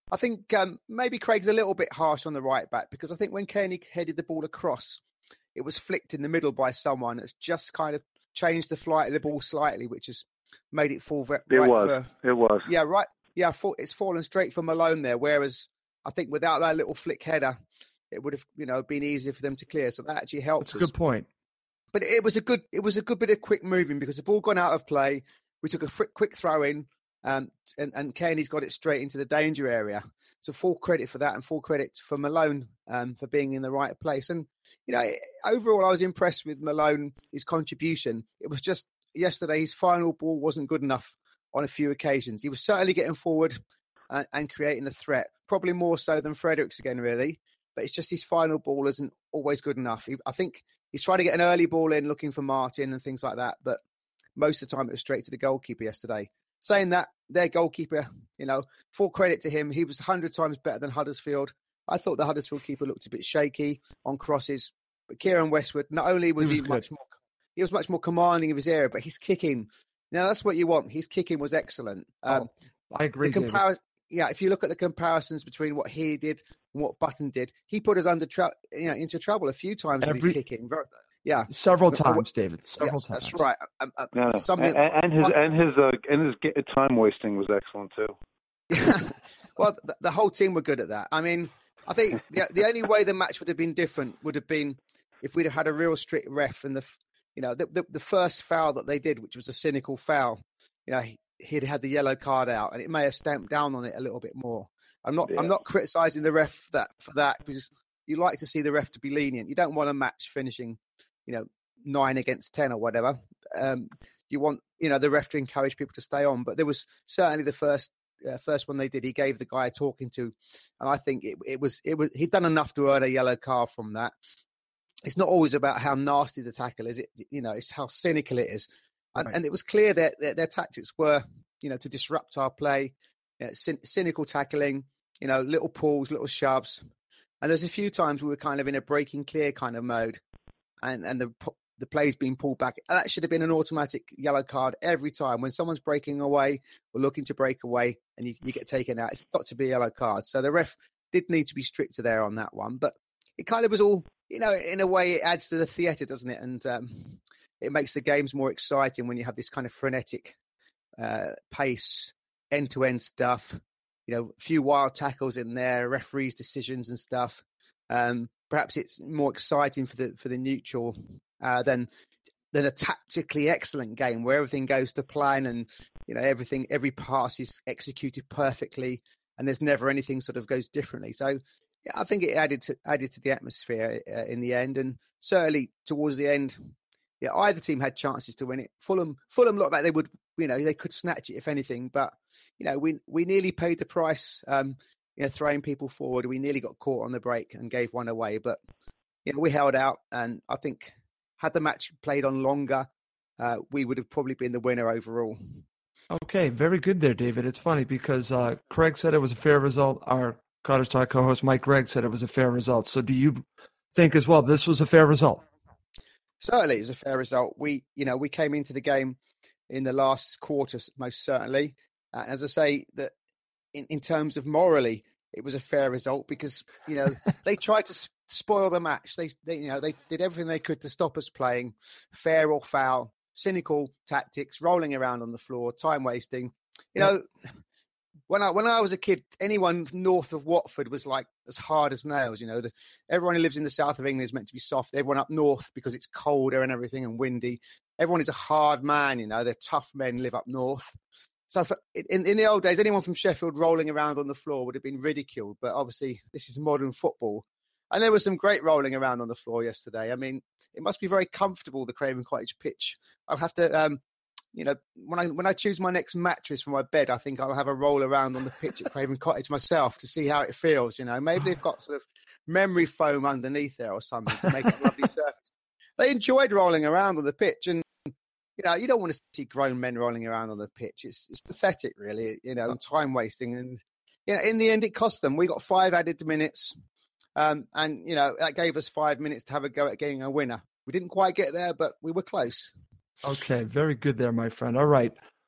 I think um, maybe Craig's a little bit harsh on the right back, because I think when Kearney headed the ball across, it was flicked in the middle by someone that's just kind of changed the flight of the ball slightly, which has made it fall right it was. for... It was. Yeah, right. Yeah, it's fallen straight for Malone there, whereas I think without that little flick header, it would have, you know, been easier for them to clear. So that actually helped. That's a good point. But it was a good, it was a good bit of quick moving, because the ball gone out of play. We took a quick throw in, um, and and Kearney's got it straight into the danger area. So full credit for that, and full credit for Malone um, for being in the right place. And you know, overall, I was impressed with Malone, his contribution. It was just yesterday, his final ball wasn't good enough on a few occasions. He was certainly getting forward and, and creating a threat, probably more so than Fredericks again, really. But it's just his final ball isn't always good enough. He, I think he's trying to get an early ball in, looking for Martin and things like that. But most of the time, it was straight to the goalkeeper yesterday. Saying that, their goalkeeper, you know, full credit to him. He was a hundred times better than Huddersfield. I thought the Huddersfield keeper looked a bit shaky on crosses. But Kieran Westwood, not only was he, was he much more, he was much more commanding of his area, but his kicking. Now, that's what you want. His kicking was excellent. Um, oh, I agree. The compar- yeah, if you look at the comparisons between what he did and what Button did, he put us under tra- you know, into trouble a few times Every, with his kicking. Very, yeah, several times, David. Several yeah, times. That's right. Um, um, yeah. and, and his and his uh, and his time wasting was excellent too. Yeah. Well, the, the whole team were good at that. I mean, I think the the only way the match would have been different would have been if we'd have had a real strict ref, and the you know the the, the first foul that they did, which was a cynical foul. You know, he, he'd had the yellow card out, and it may have stamped down on it a little bit more. I'm not. Yeah. I'm not criticising the ref for that for that because you like to see the ref to be lenient. You don't want a match finishing, you know, nine against ten or whatever. Um, you want, you know, the ref to encourage people to stay on. But there was certainly the first uh, first one they did. He gave the guy a talking to, and I think it, it was it was he'd done enough to earn a yellow card from that. It's not always about how nasty the tackle is. It you know, it's how cynical it is, and, right. and it was clear that their, their tactics were, you know, to disrupt our play, you know, cyn- cynical tackling, you know, little pulls, little shoves. And there's a few times we were kind of in a breaking clear kind of mode, and, and the the play's being pulled back. And that should have been an automatic yellow card every time. When someone's breaking away or looking to break away and you, you get taken out, it's got to be a yellow card. So the ref did need to be stricter there on that one. But it kind of was all, you know, in a way it adds to the theatre, doesn't it? And um, it makes the games more exciting when you have this kind of frenetic uh, pace, end-to-end stuff. You know, a few wild tackles in there, referees' decisions and stuff. Um, perhaps it's more exciting for the for the neutral uh, than than a tactically excellent game where everything goes to plan and you know everything every pass is executed perfectly and there's never anything sort of goes differently. So yeah, I think it added to added to the atmosphere uh, in the end, and certainly towards the end, yeah, either team had chances to win it. Fulham Fulham looked like they would, you know, they could snatch it if anything, but you know, we we nearly paid the price, um, you know, throwing people forward. We nearly got caught on the break and gave one away, but you know, we held out, and I think had the match played on longer, uh, we would have probably been the winner overall. Okay, very good there, David. It's funny because uh, Craig said it was a fair result. Our Cottage Talk co-host Mike Gregg said it was a fair result. So, do you think as well this was a fair result? Certainly, it was a fair result. We, you know, we came into the game in the last quarter, most certainly. Uh, as I say, that in, in terms of morally, it was a fair result because, you know, they tried to spoil the match. They, they, you know, they did everything they could to stop us playing, fair or foul, cynical tactics, rolling around on the floor, time wasting. You know, when I when I was a kid, anyone north of Watford was like as hard as nails. You know, the, everyone who lives in the south of England is meant to be soft. Everyone up north, because it's colder and everything and windy, everyone is a hard man. You know, they're tough men, live up north. So for, in, in the old days, anyone from Sheffield rolling around on the floor would have been ridiculed. But obviously, this is modern football. And there was some great rolling around on the floor yesterday. I mean, it must be very comfortable, the Craven Cottage pitch. I'll have to, um, you know, when I when I choose my next mattress for my bed, I think I'll have a roll around on the pitch at Craven Cottage myself to see how it feels. You know, maybe they've got sort of memory foam underneath there or something to make it a lovely surface. They enjoyed rolling around on the pitch, and you know, you don't want to see grown men rolling around on the pitch. It's it's pathetic, really. You know, and time wasting, and you know, in the end, it cost them. We got five added minutes. Um, and, you know, that gave us five minutes to have a go at getting a winner. We didn't quite get there, but we were close. Okay, very good there, my friend. All right.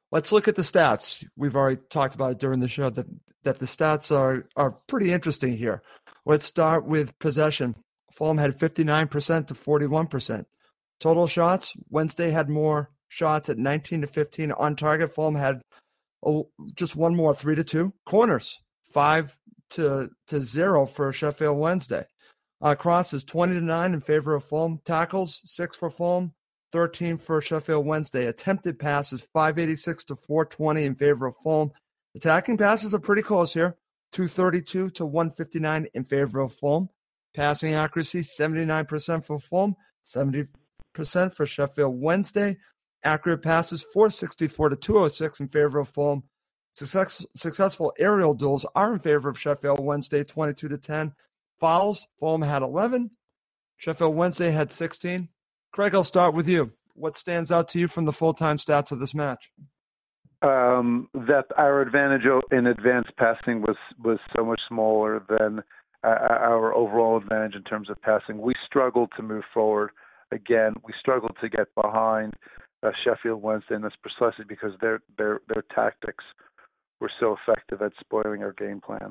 let's look at the stats. We've already talked about it during the show that, that the stats are, are pretty interesting here. Let's start with possession. Fulham had fifty-nine percent to forty-one percent. Total shots, Wednesday had more shots at nineteen to fifteen on target. Fulham had oh, just one more, three to two. Corners, five to, to zero for Sheffield Wednesday. Uh, crosses, twenty to nine in favor of Fulham. Tackles, six for Fulham, thirteen for Sheffield Wednesday. Attempted passes, five eighty-six to four twenty in favor of Fulham. Attacking passes are pretty close here, two thirty-two to one fifty-nine in favor of Fulham. Passing accuracy, seventy-nine percent for Fulham, seventy percent for Sheffield Wednesday. Accurate passes, four sixty-four to two oh six in favor of Fulham. Success, successful aerial duels are in favor of Sheffield Wednesday, twenty-two to ten. Fouls, Fulham had eleven. Sheffield Wednesday had sixteen. Craig, I'll start with you. What stands out to you from the full-time stats of this match? Um, that our advantage in advanced passing was, was so much smaller than our overall advantage in terms of passing. We struggled to move forward. Again, we struggled to get behind uh, Sheffield Wednesday, and that's precisely because their their their tactics were so effective at spoiling our game plan.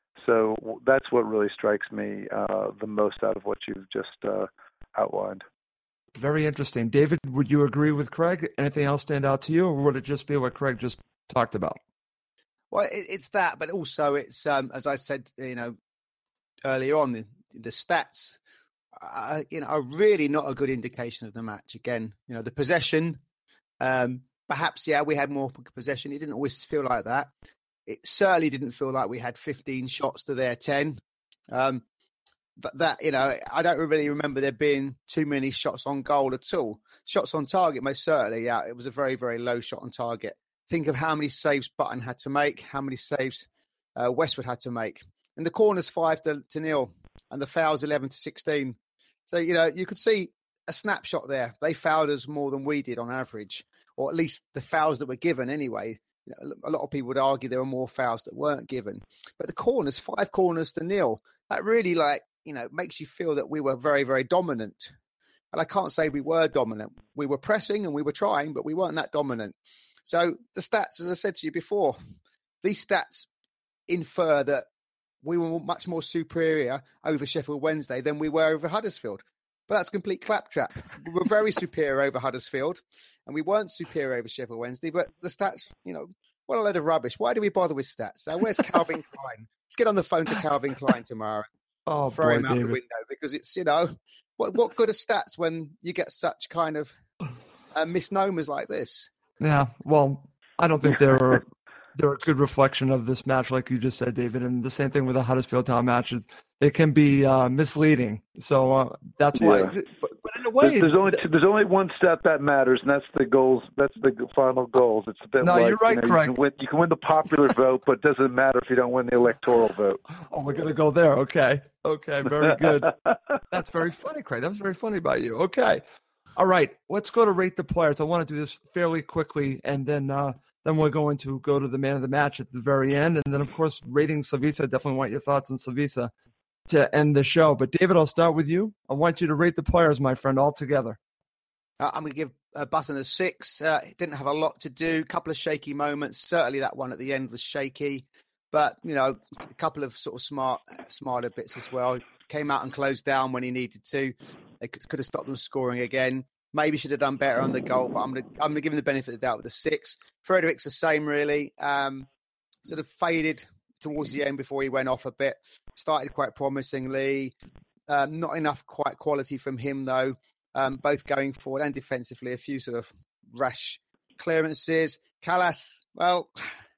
So that's what really strikes me uh, the most out of what you've just uh, outlined. Very interesting. David, would you agree with Craig? Anything else stand out to you, or would it just be what Craig just talked about? Well, it, it's that, but also it's, um, as I said, you know, earlier on, the, the stats, uh, you know, are really not a good indication of the match. Again, you know, the possession, um, perhaps, yeah, we had more possession. It didn't always feel like that. It certainly didn't feel like we had fifteen shots to their ten. Um, but that, you know, I don't really remember there being too many shots on goal at all. Shots on target, most certainly, yeah, it was a very, very low shot on target. Think of how many saves Button had to make, how many saves uh, Westwood had to make. And the corners five to, to nil, and the fouls eleven to sixteen. So, you know, you could see a snapshot there. They fouled us more than we did on average, or at least the fouls that were given anyway. You know, a lot of people would argue there were more fouls that weren't given. But the corners, five corners to nil, that really, like, you know, makes you feel that we were very, very dominant. And I can't say we were dominant. We were pressing and we were trying, but we weren't that dominant. So the stats, as I said to you before, these stats infer that we were much more superior over Sheffield Wednesday than we were over Huddersfield. But that's complete claptrap. We were very superior over Huddersfield, and we weren't superior over Sheffield Wednesday. But the stats, you know, what a load of rubbish. Why do we bother with stats? Now, where's Calvin Klein? Let's get on the phone to Calvin Klein tomorrow. Oh, throw boy, him out David. the window, because it's, you know, what what good are stats when you get such kind of uh, misnomers like this? Yeah, well, I don't think they're they're a good reflection of this match, like you just said, David. And the same thing with the Huddersfield Town match. It can be uh, misleading. So uh, that's why. Yeah. But, but in a way, there's only there's only one stat that matters, and that's the goals. That's the final goals. It's a bit No, like, you're right, you know, Craig. You can, win, you can win the popular vote, but it doesn't matter if you don't win the electoral vote. Oh, we're going to go there. Okay. Okay. Very good. That's very funny, Craig. That was very funny by you. Okay. All right. Let's go to rate the players. I want to do this fairly quickly, and then uh, then we're going to go to the man of the match at the very end. And then, of course, rating Slavica. I definitely want your thoughts on Slavica to end the show. But, David, I'll start with you. I want you to rate the players, my friend, all together. Uh, I'm going to give uh, Button a six. Uh, he didn't have a lot to do. A couple of shaky moments. Certainly that one at the end was shaky. But, you know, a couple of sort of smart, smarter bits as well. Came out and closed down when he needed to. They could, could have stopped them scoring again. Maybe should have done better on the goal, but I'm going to I'm going to give him the benefit of the doubt with a six. Frederic's the same, really. Um, sort of faded towards the end before he went off a bit. Started quite promisingly. Um, not enough quite quality from him, though. Um, both going forward and defensively. A few sort of rash clearances. Callas, well,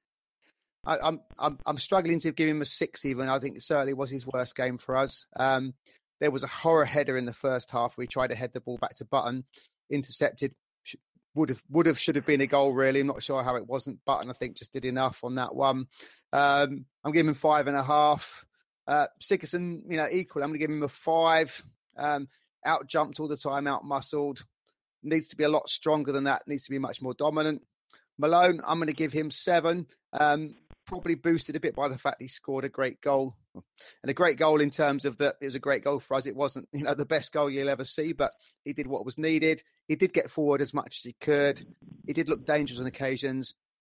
I, I'm I'm I'm struggling to give him a six. Even I think it certainly was his worst game for us. Um, there was a horror header in the first half. We tried to head the ball back to Button, intercepted. Would have, would have, should have been a goal, really. I'm not sure how it wasn't. Button, I think, just did enough on that one. Um, I'm giving him five and a half. Uh, Sigurdsson, you know, equal. I'm going to give him a five. Um, out jumped all the time, out muscled. Needs to be a lot stronger than that. Needs to be much more dominant. Malone, I'm going to give him seven. Um, probably boosted a bit by the fact he scored a great goal. And a great goal in terms of that, it was a great goal for us. It wasn't, you know, the best goal you'll ever see, but he did what was needed. He did get forward as much as he could. He did look dangerous on occasions.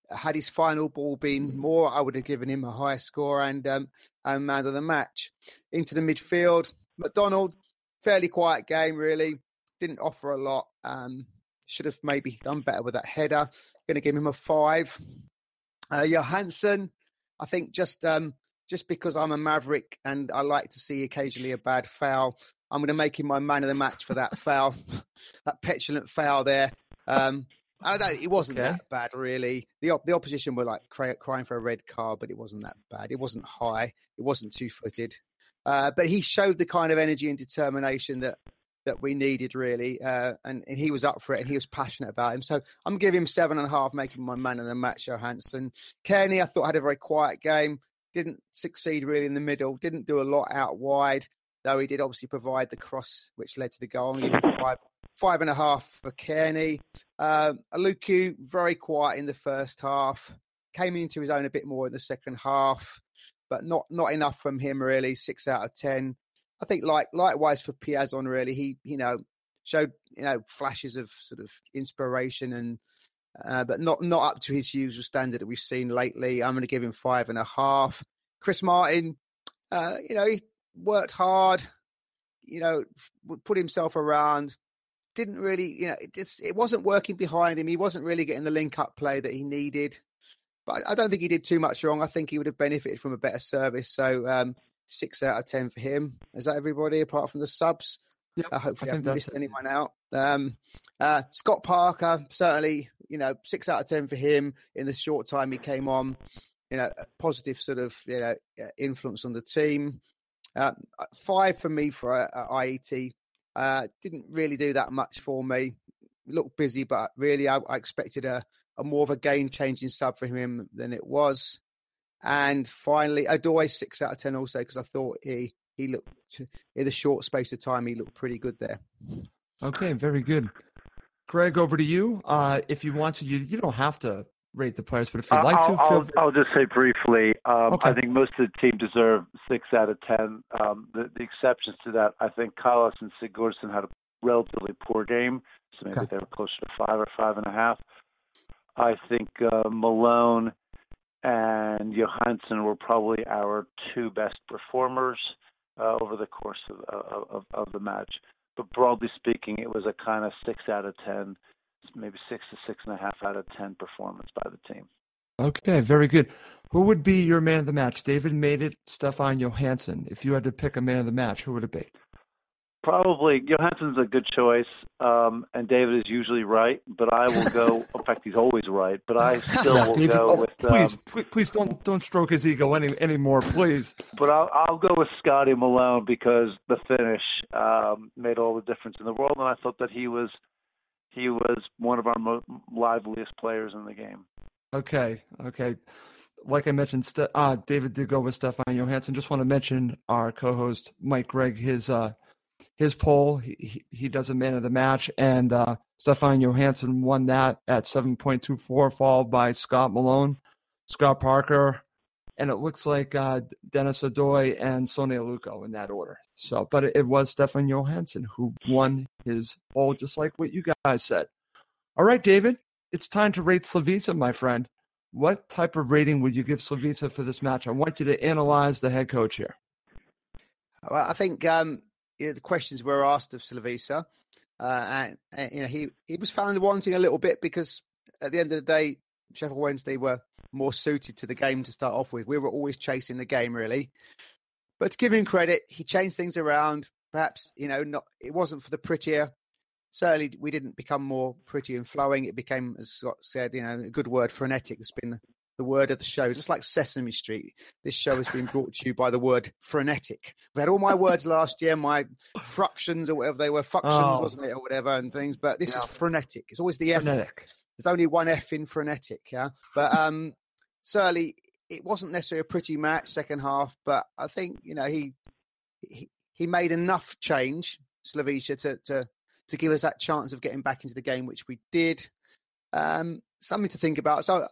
had his final ball been more, I would have given him a higher score and um, and man of the match. Into the midfield, McDonald, fairly quiet game, really. Didn't offer a lot. Um, should have maybe done better with that header. Going to give him a five. Uh, Johansson, I think just um, just because I'm a maverick and I like to see occasionally a bad foul, I'm going to make him my man of the match for that foul, that petulant foul there. Um, I don't, it wasn't okay. that bad, really. The op- the opposition were like cry- crying for a red card, but it wasn't that bad. It wasn't high. It wasn't two-footed. Uh, but he showed the kind of energy and determination that that we needed, really. Uh, and, and he was up for it, and he was passionate about him. So I'm going to give him seven and a half, making my man of the match, Johansson. Kearney, I thought, had a very quiet game. Didn't succeed really in the middle. Didn't do a lot out wide, though he did obviously provide the cross, which led to the goal. I'm going to give him five. Five and a half for Kearney. Um, Aluku, very quiet in the first half. Came into his own a bit more in the second half, but not not enough from him, really. Six out of ten. I think like likewise for Piazon, really. He, you know, showed, you know, flashes of sort of inspiration and uh, but not not up to his usual standard that we've seen lately. I'm going to give him five and a half. Chris Martin, uh, you know, he worked hard, you know, put himself around. Didn't really, you know, it, just, it wasn't working behind him. He wasn't really getting the link-up play that he needed. But I don't think he did too much wrong. I think he would have benefited from a better service. So um, six out of ten for him. Is that everybody apart from the subs? Yep, uh, hopefully I, I haven't missed it. anyone out. Um, uh, Scott Parker, certainly, you know, six out of ten for him in the short time he came on. You know, a positive sort of, you know, influence on the team. Uh, five for me for uh, I E T. Uh, didn't really do that much for me. Looked busy, but really I, I expected a, a more of a game-changing sub for him than it was. And finally, Odoi, six out of ten also, because I thought he, he looked, in the short space of time, he looked pretty good there. Okay, very good. Craig, over to you. Uh, if you want to, you, you don't have to rate the players, but if you'd like I'll, to, feel I'll, free. I'll just say briefly, um, okay. I think most of the team deserve six out of ten. Um, the, the exceptions to that, I think Kalas and Sigurdsson had a relatively poor game, so maybe okay. they were closer to five or five and a half. I think uh, Malone and Johansson were probably our two best performers uh, over the course of, of, of the match. But broadly speaking, it was a kind of six out of ten. Maybe six to six and a half out of ten performance by the team. Okay, very good. Who would be your man of the match? David made it, Stefan Johansson. If you had to pick a man of the match, who would it be? Probably Johansson's a good choice, um, and David is usually right. But I will go. In fact, he's always right. But I still yeah, will David, go oh, with. Please, um, please, please don't don't stroke his ego any anymore, please. But I'll, I'll go with Scotty Malone because the finish um, made all the difference in the world, and I thought that he was. He was one of our most liveliest players in the game. Okay, okay. Like I mentioned, Ste- uh, David did go with Stefan Johansson. Just want to mention our co-host, Mike Gregg, his uh, his poll. He, he, he does a man of the match, and uh, Stefan Johansson won that at seven point two four, followed by Scott Malone, Scott Parker, and it looks like uh, Dennis Odoi and Sonny Aluko in that order. So, but it, it was Stefan Johansson who won his poll, just like what you guys said. All right, David, it's time to rate Slavica, my friend. What type of rating would you give Slavica for this match? I want you to analyze the head coach here. Well, I think um, you know, the questions were asked of Slavica, uh, and, and you know he he was found wanting a little bit because at the end of the day, Sheffield Wednesday were more suited to the game to start off with. We were always chasing the game, really. But to give him credit, he changed things around. Perhaps, you know, not it wasn't for the prettier. Certainly, we didn't become more pretty and flowing. It became, as Scott said, you know, a good word, frenetic. It's been the word of the show. Just like Sesame Street, this show has been brought to you by the word frenetic. We had all my words last year, my fructions or whatever they were, functions, oh. wasn't it, or whatever, and things. But this yeah. is frenetic. It's always the frenetic. F. There's only one F in frenetic, yeah. But um, certainly, it wasn't necessarily a pretty match second half. But I think you know he he, he made enough change, Slavica, to to to give us that chance of getting back into the game, which we did. Um, something to think about. So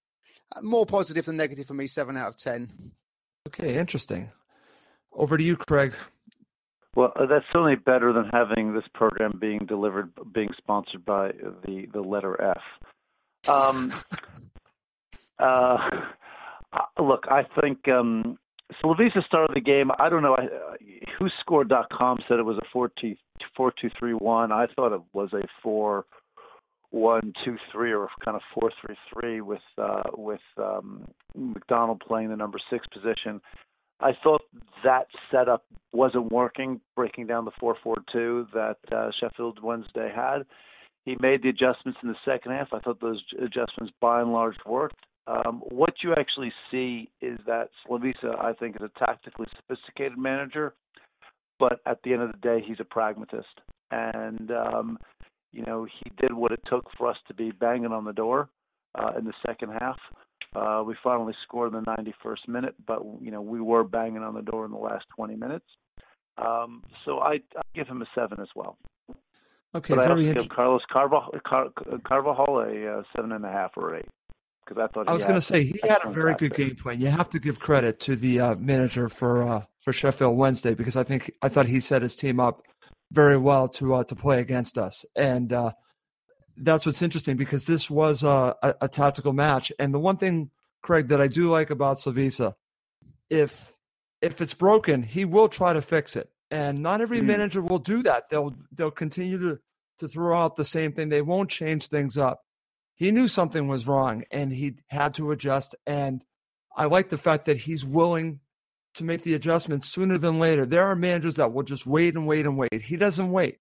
more positive than negative for me, seven out of ten. Okay, interesting. Over to you, Craig. Well, that's certainly better than having this program being delivered, being sponsored by the, the letter F. Um, Uh, look, I think um, Slavisa started the game. I don't know. I, uh, who scored dot com said it was a four two three one. I thought it was a four one two three or kind of four three three with uh, with um, McDonald playing the number six position. I thought that setup wasn't working, breaking down the four four two that uh, Sheffield Wednesday had. He made the adjustments in the second half. I thought those adjustments, by and large, worked. Um, what you actually see is that Slavisa, I think, is a tactically sophisticated manager, but at the end of the day, he's a pragmatist. And, um, you know, he did what it took for us to be banging on the door uh, in the second half. Uh, we finally scored in the ninety-first minute, but, you know, we were banging on the door in the last twenty minutes. Um, so I, I give him a seven as well. Okay, but I very have to interesting. give Carlos Carvajal, Car- Carvajal a uh, seven and a half or eight. Because I thought I was going to say he had a very good game plan. You have to give credit to the uh, manager for uh, for Sheffield Wednesday because I think I thought he set his team up very well to uh, to play against us, and uh, that's what's interesting because this was uh, a, a tactical match. And the one thing, Craig, that I do like about Slavisa, if if it's broken, he will try to fix it, and not every mm-hmm. manager will do that. They'll they'll continue to to throw out the same thing. They won't change things up. He knew something was wrong, and he had to adjust. And I like the fact that he's willing to make the adjustments sooner than later. There are managers that will just wait and wait and wait. He doesn't wait.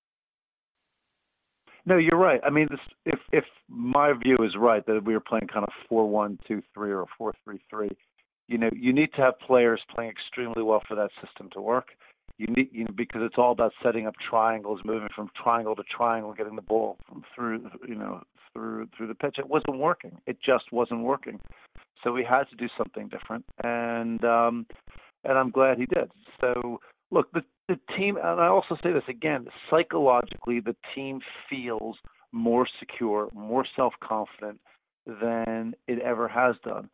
No, you're right. I mean, this, if if my view is right that we were playing kind of four one two three or four three three, you know, you need to have players playing extremely well for that system to work. You need, you know, because it's all about setting up triangles, moving from triangle to triangle, getting the ball from through, you know, through through the pitch. It wasn't working. It just wasn't working. So we had to do something different, and um, and I'm glad he did. So look, the the team, and I also say this again, psychologically, the team feels more secure, more self-confident than it ever has done.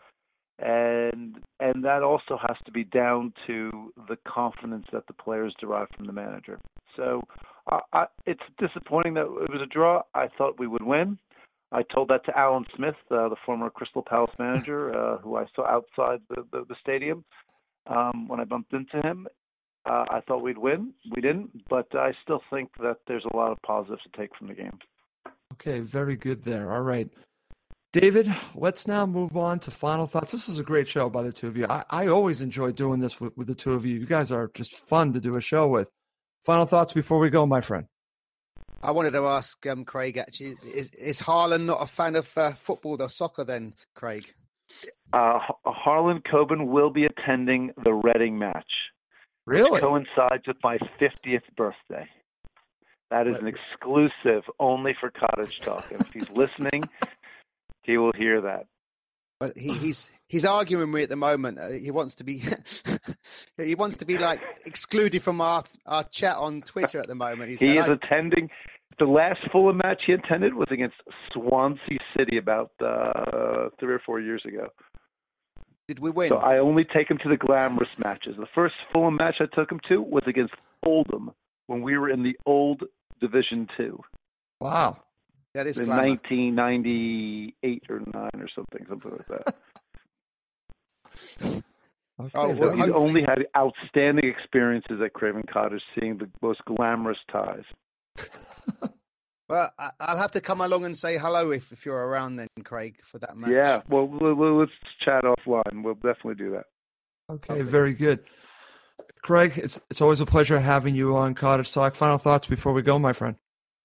And and that also has to be down to the confidence that the players derive from the manager. So uh, I, it's disappointing that it was a draw. I thought we would win. I told that to Alan Smith, uh, the former Crystal Palace manager, uh, who I saw outside the, the, the stadium um, when I bumped into him. Uh, I thought we'd win. We didn't, but I still think that there's a lot of positives to take from the game. Okay, very good there. All right. David, let's now move on to final thoughts. This is a great show by the two of you. I, I always enjoy doing this with, with the two of you. You guys are just fun to do a show with. Final thoughts before we go, my friend. I wanted to ask um, Craig, actually, is, is Harlan not a fan of uh, football or soccer then, Craig? Uh, Harlan Coben will be attending the Reading match. Really? Which coincides with my fiftieth birthday. That is an exclusive only for Cottage Talk. And if he's listening, he will hear that. But he, he's he's arguing with me at the moment. Uh, he wants to be he wants to be like excluded from our our chat on Twitter at the moment. He, he said, is attending. The last Fulham match he attended was against Swansea City about uh, three or four years ago. Did we win? So I only take him to the glamorous matches. The first Fulham match I took him to was against Oldham when we were in the old Division Two. Wow. That is in glamour. nineteen ninety-eight or nine or something, something like that. Okay. Oh, So he's only had outstanding experiences at Craven Cottage, seeing the most glamorous ties. Well, I- I'll have to come along and say hello if, if you're around then, Craig, for that match. Yeah, well, we'll, we'll let's chat offline. We'll definitely do that. Okay, very good. Craig, it's it's always a pleasure having you on Cottage Talk. Final thoughts before we go, my friend.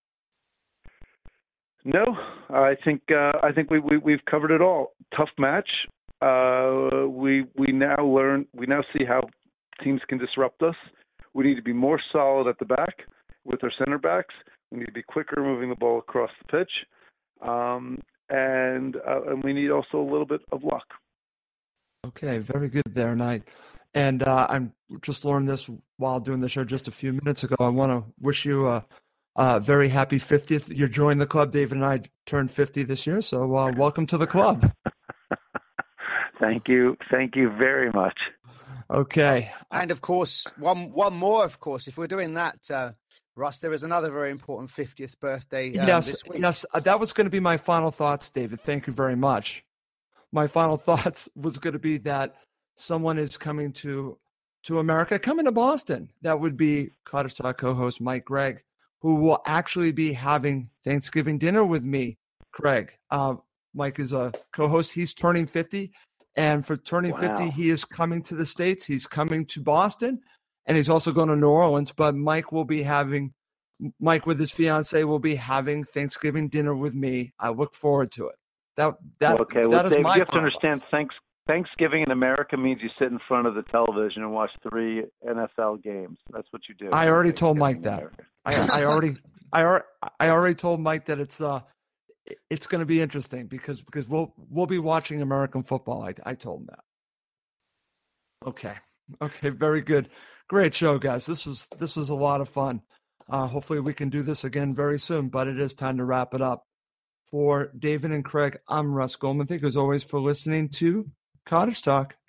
No, I think uh, I think we, we we've covered it all. Tough match. Uh, we we now learn we now see how teams can disrupt us. We need to be more solid at the back with our center backs. We need to be quicker moving the ball across the pitch, um, and uh, and we need also a little bit of luck. Okay, very good there, Knight. And uh, I'm just learned this while doing the show just a few minutes ago. I want to wish you a, a very happy fiftieth. You're joining the club. David and I turned fifty this year, so uh, welcome to the club. Thank you. Thank you very much. Okay. And, of course, one one more, of course, if we're doing that, uh, Russ, there is another very important fiftieth birthday um, yes, this week. yes, uh, that was going to be my final thoughts, David. Thank you very much. my final thoughts was going to be that someone is coming to to America, coming to Boston. That would be Cottage Talk co-host Mike Gregg, who will actually be having Thanksgiving dinner with me, Craig. Uh, Mike is a co-host. He's turning fifty. And for turning wow. fifty, he is coming to the States. He's coming to Boston. And he's also going to New Orleans. But Mike will be having, Mike with his fiance will be having Thanksgiving dinner with me. I look forward to it. That that okay. That well, is Dave, my you have to problem. understand. Thanks, Thanksgiving in America means you sit in front of the television and watch three N F L games. That's what you do. I already told Mike that. I, I already, I already, I already told Mike that it's uh, it's going to be interesting because because we'll we'll be watching American football. I I told him that. Okay. Okay. Very good. Great show, guys. This was this was a lot of fun. Uh, hopefully we can do this again very soon. But it is time to wrap it up. For David and Craig, I'm Russ Goldman. Thank you as always for listening to Cottage Talk.